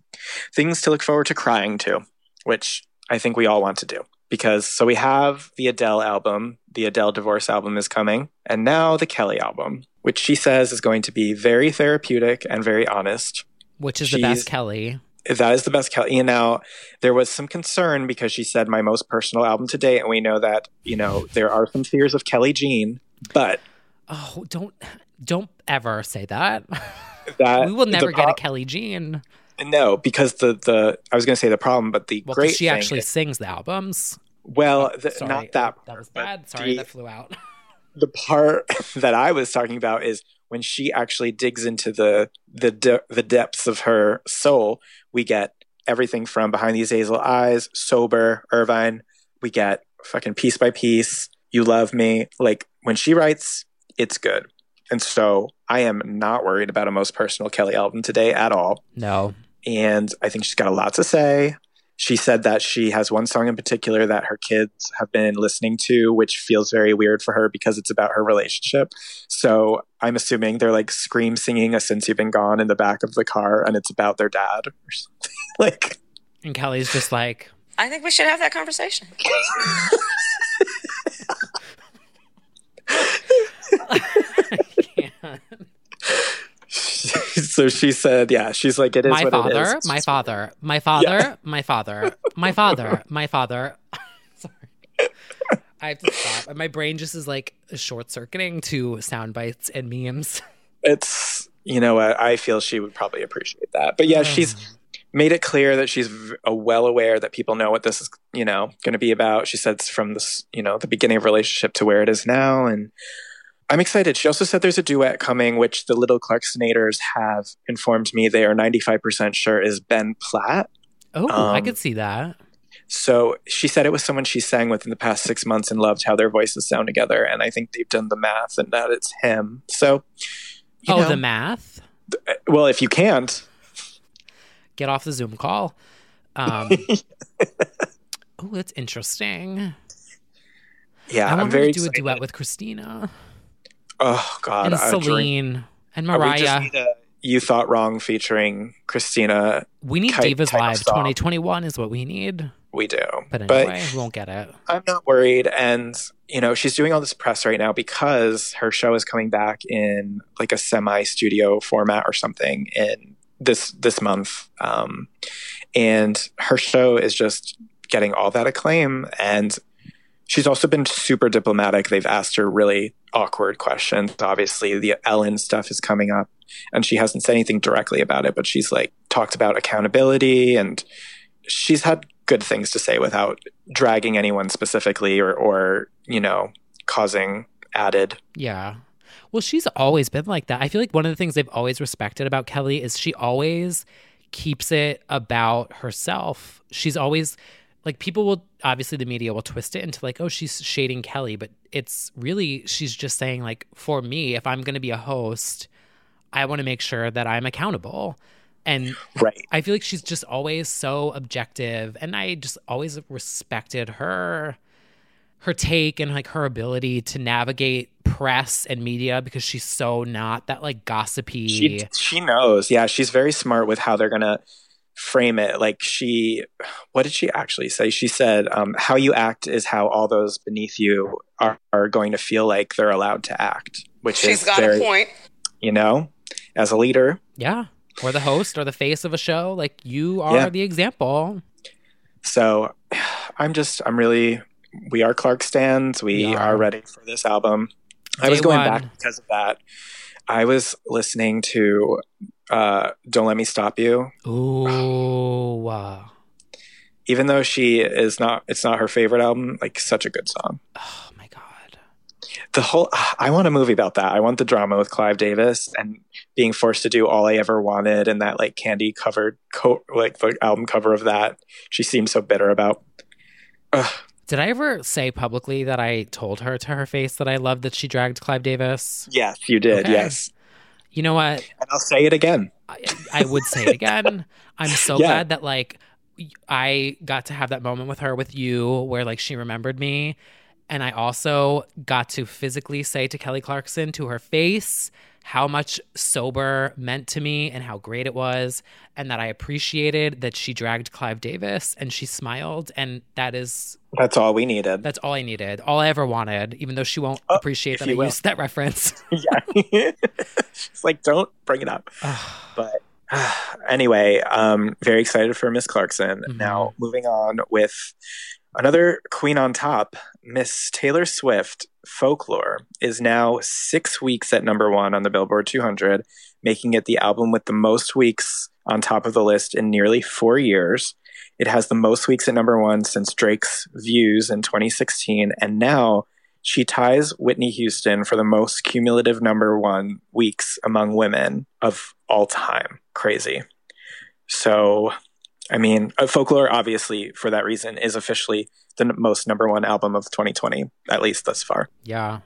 crying to, which I think we all want to do. Because so we have the Adele album, the Adele divorce album is coming, and now the Kelly album, which she says is going to be very therapeutic and very honest. Which is the best Kelly. That is the best Kelly. And now there was some concern because she said my most personal album to date, and we know that, you know, there are some fears of Kelly Jean, but oh, don't ever say that. We will never get a Kelly Jean. No, because I was going to say the problem, but the great she thing actually sings the albums. Well, not that. That was bad. Sorry, that flew out. The part that I was talking about is when she actually digs into the depths of her soul. We get everything from Behind These Hazel Eyes, Sober, Irvine. We get fucking Piece by Piece, You Love Me. Like, when she writes, it's good. And so I am not worried about a most personal Kelly album today at all. No. And I think she's got a lot to say. She said that she has one song in particular that her kids have been listening to, which feels very weird for her because it's about her relationship. So I'm assuming they're like scream singing a Since You've Been Gone in the back of the car, and it's about their dad or something. Like, and Kelly's just like, I think we should have that conversation. So she said, yeah, she's like, it is what it is. My father. Sorry. I have to stop. My brain just is like short-circuiting to sound bites and memes. It's, you know what, I feel she would probably appreciate that. But yeah, she's made it clear that she's well aware that people know what this is, you know, going to be about. She said it's from this, you know, the beginning of relationship to where it is now. And I'm excited. She also said there's a duet coming, which the Little Clarksonators have informed me they are 95% sure is Ben Platt. Oh, I could see that. So she said it was someone she sang with in the past 6 months and loved how their voices sound together. And I think they've done the math and that it's him. So, you know, the math? Well, if you can't. Get off the Zoom call. Oh, that's interesting. Yeah, I want I'm very her to do excited. A duet with Christina. Oh, God. And Celine. And Mariah. We just need a You Thought Wrong featuring Christina. We need Divas Live 2021 is what we need. We do. But anyway, we won't get it. I'm not worried. And, you know, she's doing all this press right now because her show is coming back in like a semi-studio format or something in this month. And her show is just getting all that acclaim. And she's also been super diplomatic. They've asked her really awkward questions. Obviously, the Ellen stuff is coming up. And she hasn't said anything directly about it, but she's like talked about accountability, and she's had good things to say without dragging anyone specifically or you know, causing added. Yeah. Well, she's always been like that. I feel like one of the things they've always respected about Kelly is she always keeps it about herself. She's always like, people will, obviously the media will twist it into like, oh, she's shading Kelly, but it's really, she's just saying like, for me, if I'm going to be a host, I want to make sure that I'm accountable. And right. I feel like she's just always so objective, and I just always respected her take and like her ability to navigate press and media, because she's so not that like gossipy. She knows. Yeah, she's very smart with how they're going to frame it. Like what did she actually say? She said, how you act is how all those beneath you are going to feel like they're allowed to act, which she's got a point. You know, as a leader. Yeah. Or the host or the face of a show. Like, you are the example. So we are Clark stans. We are ready for this album. I was going back because of that. I was listening to Don't Let Me Stop You. Ooh, wow. Even though it's not her favorite album, like, such a good song. Oh my God. I want a movie about that. I want the drama with Clive Davis and being forced to do All I Ever Wanted, and that like candy covered like the album cover of that. She seemed so bitter about. Did I ever say publicly that I told her to her face that I loved that she dragged Clive Davis? Yes, you did. Okay. Yes. You know what? And I'll say it again. I would say it again. I'm so glad that like I got to have that moment with her, with you, where like she remembered me. And I also got to physically say to Kelly Clarkson to her face how much Sober meant to me and how great it was, and that I appreciated that she dragged Clive Davis and she smiled. And that's all we needed. That's all I needed. All I ever wanted, even though she won't appreciate that I used that reference. Yeah. She's like, don't bring it up. But anyway, very excited for Miss Clarkson. Mm-hmm. Now, moving on with another queen on top, Miss Taylor Swift. Folklore is now 6 weeks at number 1 on the Billboard 200, making it the album with the most weeks on top of the list in nearly 4 years. It has the most weeks at number 1 since Drake's Views in 2016, and now she ties Whitney Houston for the most cumulative number 1 weeks among women of all time. Crazy. So, I mean, Folklore, obviously, for that reason, is officially the most number 1 album of 2020, at least thus far. Yeah.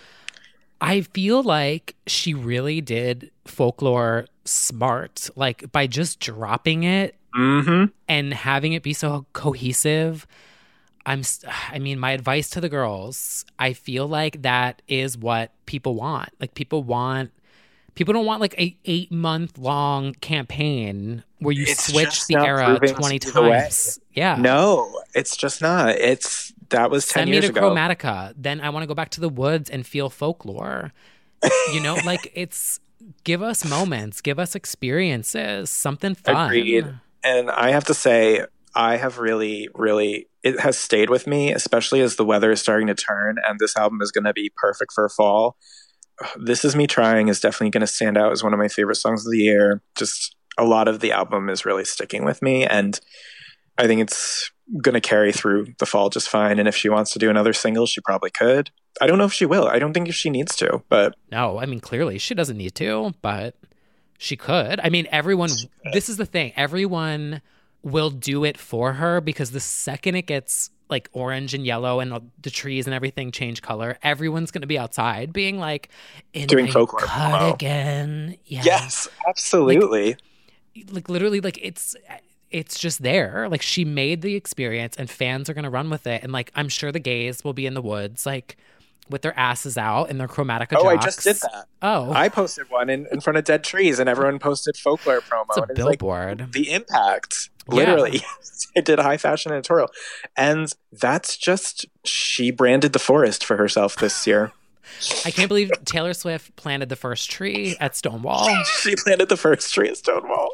I feel like she really did Folklore smart, like by just dropping it and having it be so cohesive. I mean, my advice to the girls, I feel like that is what people want. Like people don't want like a 8-month-long campaign where you switch the era 20 times. Yeah. No, it's just not. That was 10 years ago. Send me to Chromatica. Then I want to go back to the woods and feel Folklore. You know, like give us moments, give us experiences, something fun. Agreed. And I have to say, I have really, really, it has stayed with me, especially as the weather is starting to turn and this album is going to be perfect for fall. This Is Me Trying is definitely going to stand out as one of my favorite songs of the year. Just a lot of the album is really sticking with me, and I think it's going to carry through the fall just fine. And if she wants to do another single, she probably could. I don't know if she will. I don't think if she needs to, but... No, I mean, clearly she doesn't need to, but she could. I mean, everyone... This is the thing. Everyone will do it for her because the second it gets like orange and yellow and the trees and everything change color, everyone's going to be outside being like, in doing my folklore cardigan. Yeah. Yes, absolutely. Like literally, like it's just there. Like she made the experience and fans are going to run with it. And like, I'm sure the gays will be in the woods, like with their asses out and their Chromatica jocks. I just did that. Oh. I posted one in front of dead trees and everyone posted folklore promo. It's a and billboard. Like, the impact, literally. Yeah. It did a high fashion editorial. And that's just, she branded the forest for herself this year. I can't believe Taylor Swift planted the first tree at Stonewall. She planted the first tree at Stonewall.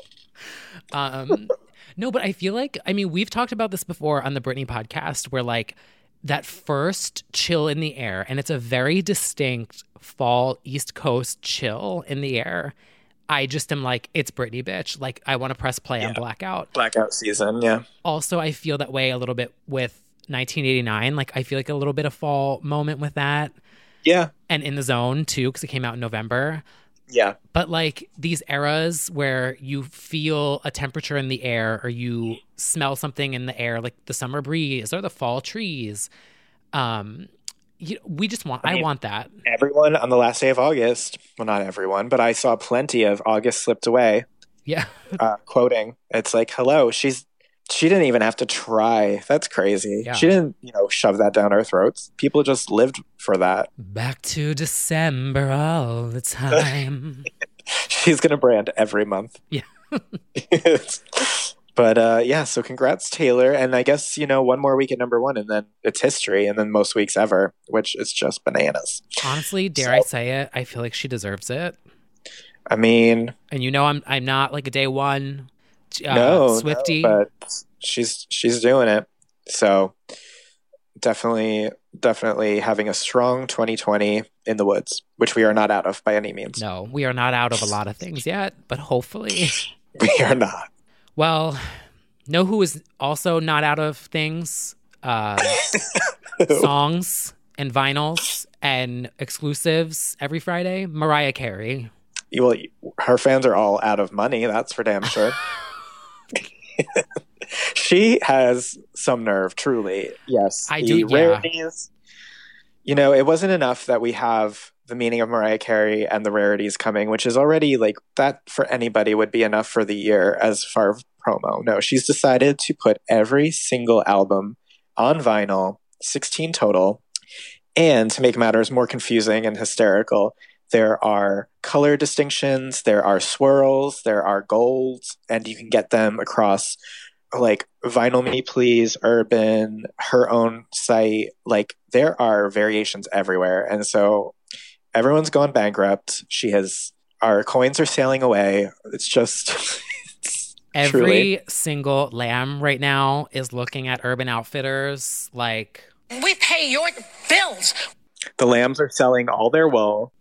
No, but I feel like, I mean, we've talked about this before on the Britney podcast where like that first chill in the air, and it's a very distinct fall East Coast chill in the air. I just am like, it's Britney, bitch. Like, I want to press play on Blackout. Blackout season, yeah. Also, I feel that way a little bit with 1989. Like, I feel like a little bit of fall moment with that. Yeah. And In the Zone, too, because it came out in November. Yeah. But, like, these eras where you feel a temperature in the air or you smell something in the air, like the summer breeze or the fall trees, we just want, I want that. Everyone on the last day of August, well, not everyone, but I saw plenty of August Slipped Away. Yeah. Quoting. It's like, hello, she didn't even have to try. That's crazy. Yeah. She didn't, shove that down our throats. People just lived for that. Back to December all the time. She's going to brand every month. Yeah. But so congrats, Taylor. And I guess, one more week at number one and then it's history and then most weeks ever, which is just bananas. Honestly, dare I say it, I feel like she deserves it. I mean... And I'm not like a day one Swiftie. No, but she's doing it. So definitely having a strong 2020 in the woods, which we are not out of by any means. No, we are not out of a lot of things yet, but hopefully. We are not. Well, know who is also not out of things? Songs and vinyls and exclusives every Friday? Mariah Carey. Well, her fans are all out of money. That's for damn sure. She has some nerve, truly. Yes. I do. Rarities. It wasn't enough that we have the meaning of Mariah Carey and the rarities coming, which is already like that for anybody would be enough for the year as far as promo. No, she's decided to put every single album on vinyl, 16 total. And to make matters more confusing and hysterical, there are color distinctions, there are swirls, there are golds, and you can get them across like Vinyl Me Please, Urban, her own site. Like there are variations everywhere. And so everyone's gone bankrupt. Our coins are sailing away. It's just every single lamb right now is looking at Urban Outfitters like, we pay your bills. The lambs are selling all their wool.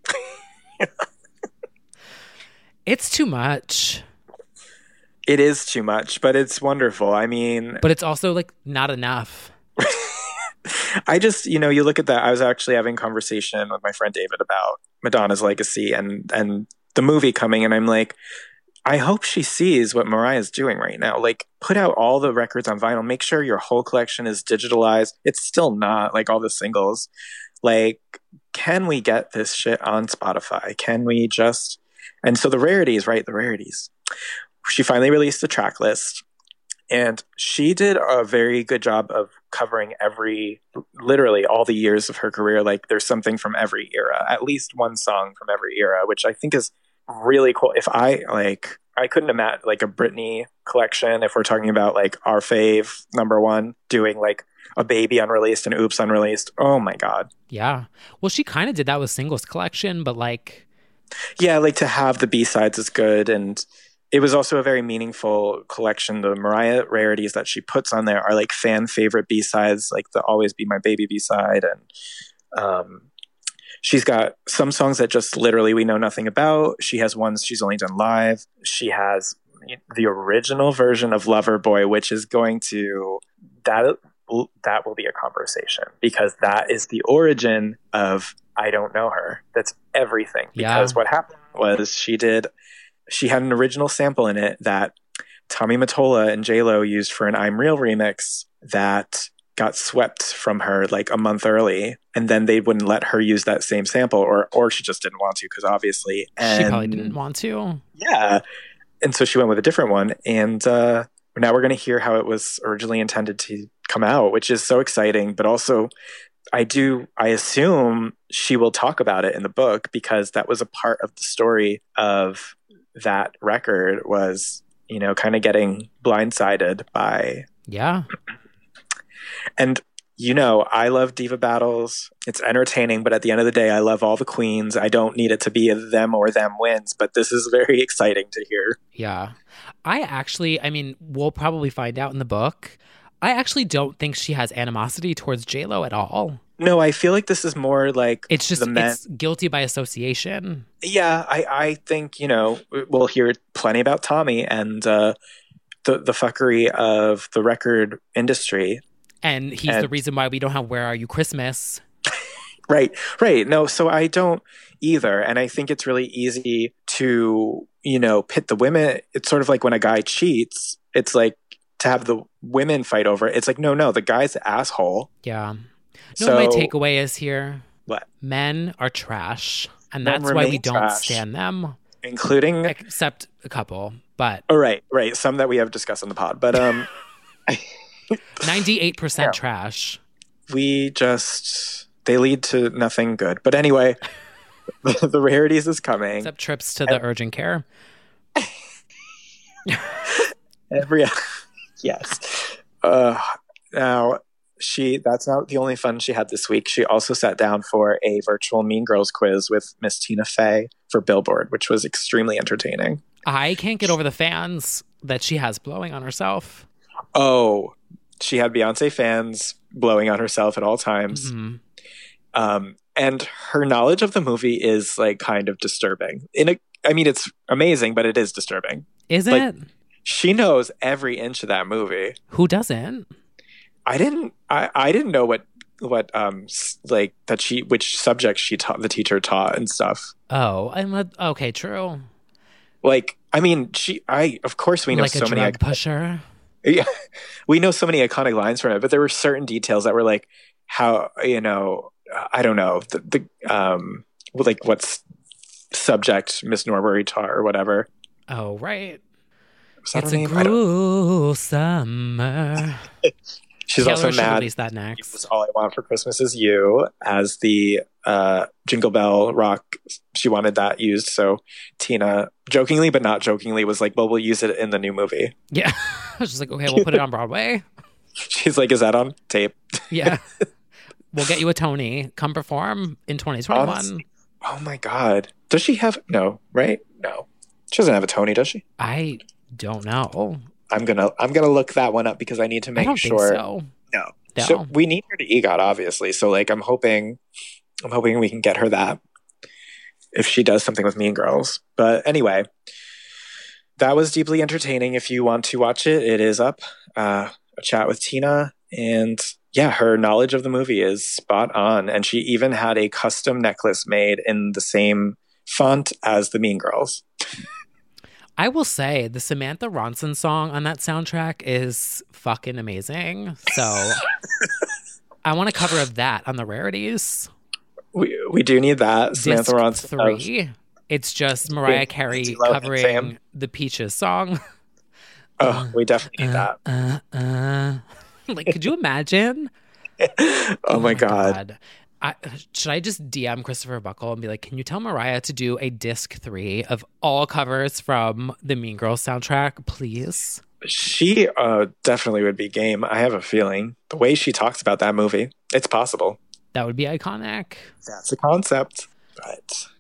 It's too much. It is too much, but it's wonderful. I mean... But it's also, like, not enough. I just, you look at that. I was actually having a conversation with my friend David about Madonna's legacy and the movie coming, and I'm like, I hope she sees what Mariah's doing right now. Like, put out all the records on vinyl. Make sure your whole collection is digitalized. It's still not, like, all the singles. Like, can we get this shit on Spotify? Can we just... And so the rarities, right? The rarities. She finally released a track list, and she did a very good job of covering literally all the years of her career. Like there's something from every era, at least one song from every era, which I think is really cool. If I couldn't imagine like a Britney collection, if we're talking about like our fave number one, doing like a Baby unreleased and Oops unreleased. Oh my God. Yeah. Well, she kind of did that with Singles Collection, but like Yeah, like to have the B-sides is good. And it was also a very meaningful collection. The Mariah rarities that she puts on there are like fan favorite B-sides, like the Always Be My Baby B-side. And she's got some songs that just literally we know nothing about. She has ones she's only done live. She has the original version of Lover Boy, which is going to... That will be a conversation, because that is the origin of I Don't Know Her. That's everything. Because what happened was she had an original sample in it that Tommy Mottola and J-Lo used for an I'm Real remix that got swept from her like a month early, and then they wouldn't let her use that same sample, or she just didn't want to, because obviously. She probably didn't want to. Yeah. And so she went with a different one, and now we're going to hear how it was originally intended to come out, which is so exciting. But also, I assume she will talk about it in the book, because that was a part of the story of that record, was, kind of getting blindsided by... Yeah. And, I love diva battles. It's entertaining, but at the end of the day, I love all the queens. I don't need it to be a them or them wins, but this is very exciting to hear. Yeah. We'll probably find out in the book. I actually don't think she has animosity towards J-Lo at all. No, I feel like this is more like it's just it's guilty by association. Yeah, I think, we'll hear plenty about Tommy and the fuckery of the record industry. And he's the reason why we don't have Where Are You Christmas? Right. No, so I don't either. And I think it's really easy to, pit the women. It's sort of like when a guy cheats, it's like to have the women fight over it. It's like, no, the guy's the asshole. Yeah. My takeaway is here. What? Men are trash. And that's why we don't stand them. Including? Except a couple, but... Oh, right. Some that we have discussed on the pod. But 98% trash. They lead to nothing good. But anyway, the rarities is coming. Except trips to the urgent care. Yes. Now, that's not the only fun she had this week. She also sat down for a virtual Mean Girls quiz with Miss Tina Fey for Billboard, which was extremely entertaining. I can't get over the fans that she has blowing on herself. Oh, she had Beyonce fans blowing on herself at all times. Mm-hmm. And her knowledge of the movie is like kind of disturbing. It's amazing, but it is disturbing. Is it? She knows every inch of that movie. Who doesn't? I didn't know what which subjects the teacher taught and stuff. Oh, okay, true. Of course we know like so many drug pusher. Yeah, we know so many iconic lines from it, but there were certain details that were like how I don't know like what's subject Miss Norbury taught or whatever. Oh right, it's a cruel summer. She's Taylor also mad. Release that next. All I Want for Christmas Is You as the Jingle Bell Rock. She wanted that used. So Tina, jokingly but not jokingly, was like, well, we'll use it in the new movie. Yeah. I was just like, okay, we'll put it on Broadway. She's like, is that on tape? Yeah. We'll get you a Tony. Come perform in 2021. Honestly, oh my God. Does she have... No, right? No. She doesn't have a Tony, does she? I don't know. I'm gonna look that one up because I need to make sure. Think so. No. So we need her to EGOT, obviously. So like, I'm hoping we can get her that if she does something with Mean Girls. But anyway, that was deeply entertaining. If you want to watch it, it is up. A chat with Tina, and yeah, her knowledge of the movie is spot on. And she even had a custom necklace made in the same font as the Mean Girls. I will say the Samantha Ronson song on that soundtrack is fucking amazing. So I want a cover of that on the rarities. We do need that. Samantha Ronson. 3. It's just Mariah Carey covering the Peaches song. Oh, we definitely need that. Like, could you imagine? Oh my God. Should I just DM Christopher Buckle and be like, can you tell Mariah to do a disc 3 of all covers from the Mean Girls soundtrack, please? She definitely would be game. I have a feeling. The way she talks about that movie, it's possible. That would be iconic. That's a concept. But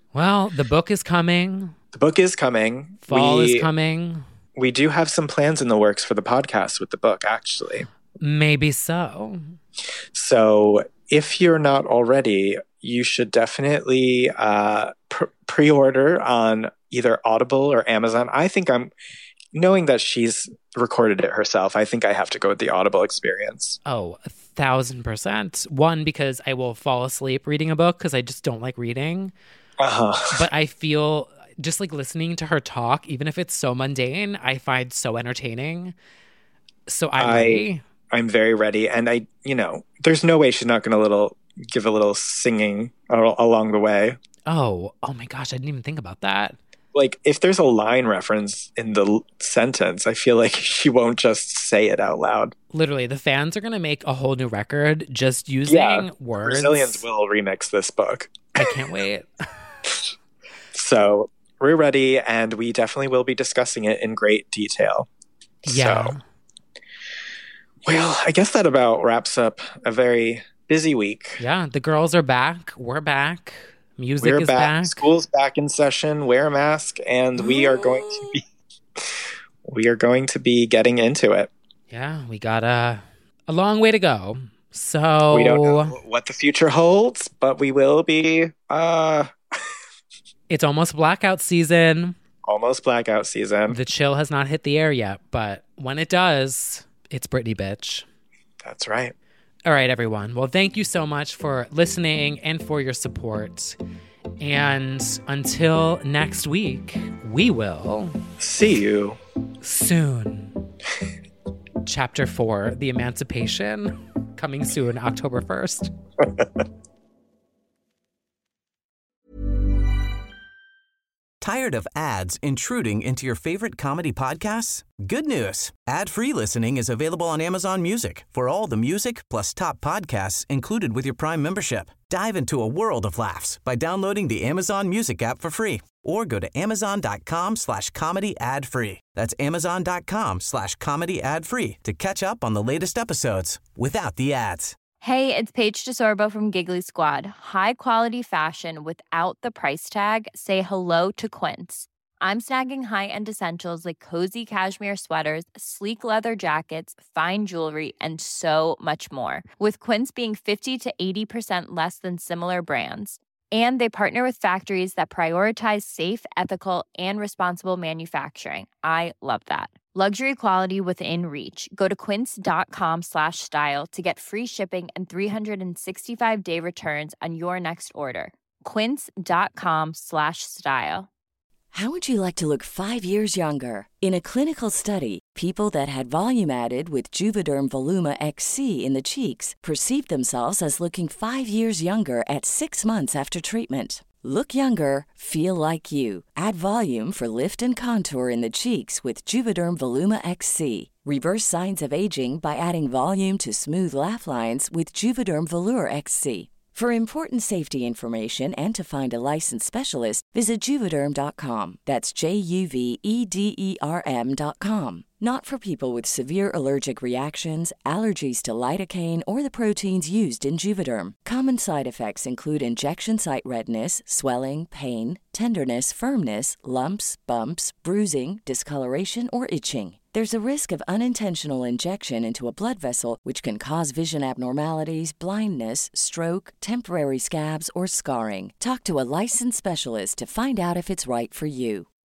Well, the book is coming. The book is coming. Fall is coming. We do have some plans in the works for the podcast with the book, actually. Maybe so. So if you're not already, you should definitely pre-order on either Audible or Amazon. I think knowing that she's recorded it herself, I think I have to go with the Audible experience. Oh, 1,000%. One, because I will fall asleep reading a book because I just don't like reading. But I feel just like listening to her talk, even if it's so mundane, I find so entertaining. So I'm ready. I'm very ready. And there's no way she's not going to give a little singing along the way. Oh my gosh. I didn't even think about that. Like, if there's a line reference in the sentence, I feel like she won't just say it out loud. Literally, the fans are going to make a whole new record just using words. Brazilians will remix this book. I can't wait. So we're ready, and we definitely will be discussing it in great detail. Yeah. So, well, I guess that about wraps up a very busy week. Yeah, the girls are back. We're back. Music is back. School's back in session. Wear a mask, and we are going to be getting into it. Yeah, we got a long way to go. So we don't know what the future holds, but we will be. It's almost blackout season. The chill has not hit the air yet, but when it does, it's Britney, bitch. That's right. All right, everyone. Well, thank you so much for listening and for your support. And until next week, we will see you soon. Chapter 4, The Emancipation, coming soon, October 1st. Tired of ads intruding into your favorite comedy podcasts? Good news. Ad-free listening is available on Amazon Music for all the music plus top podcasts included with your Prime membership. Dive into a world of laughs by downloading the Amazon Music app for free or go to amazon.com/comedy ad-free. That's amazon.com/comedy ad-free to catch up on the latest episodes without the ads. Hey, it's Paige DeSorbo from Giggly Squad. High quality fashion without the price tag. Say hello to Quince. I'm snagging high-end essentials like cozy cashmere sweaters, sleek leather jackets, fine jewelry, and so much more. With Quince being 50 to 80% less than similar brands. And they partner with factories that prioritize safe, ethical, and responsible manufacturing. I love that. Luxury quality within reach. Go to quince.com/style to get free shipping and 365-day returns on your next order. Quince.com/style. How would you like to look 5 years younger? In a clinical study, people that had volume added with Juvederm Voluma XC in the cheeks perceived themselves as looking 5 years younger at 6 months after treatment. Look younger, feel like you. Add volume for lift and contour in the cheeks with Juvederm Voluma XC. Reverse signs of aging by adding volume to smooth laugh lines with Juvederm Volure XC. For important safety information and to find a licensed specialist, visit Juvederm.com. That's JUVEDERM.com. Not for people with severe allergic reactions, allergies to lidocaine, or the proteins used in Juvederm. Common side effects include injection site redness, swelling, pain, tenderness, firmness, lumps, bumps, bruising, discoloration, or itching. There's a risk of unintentional injection into a blood vessel, which can cause vision abnormalities, blindness, stroke, temporary scabs, or scarring. Talk to a licensed specialist to find out if it's right for you.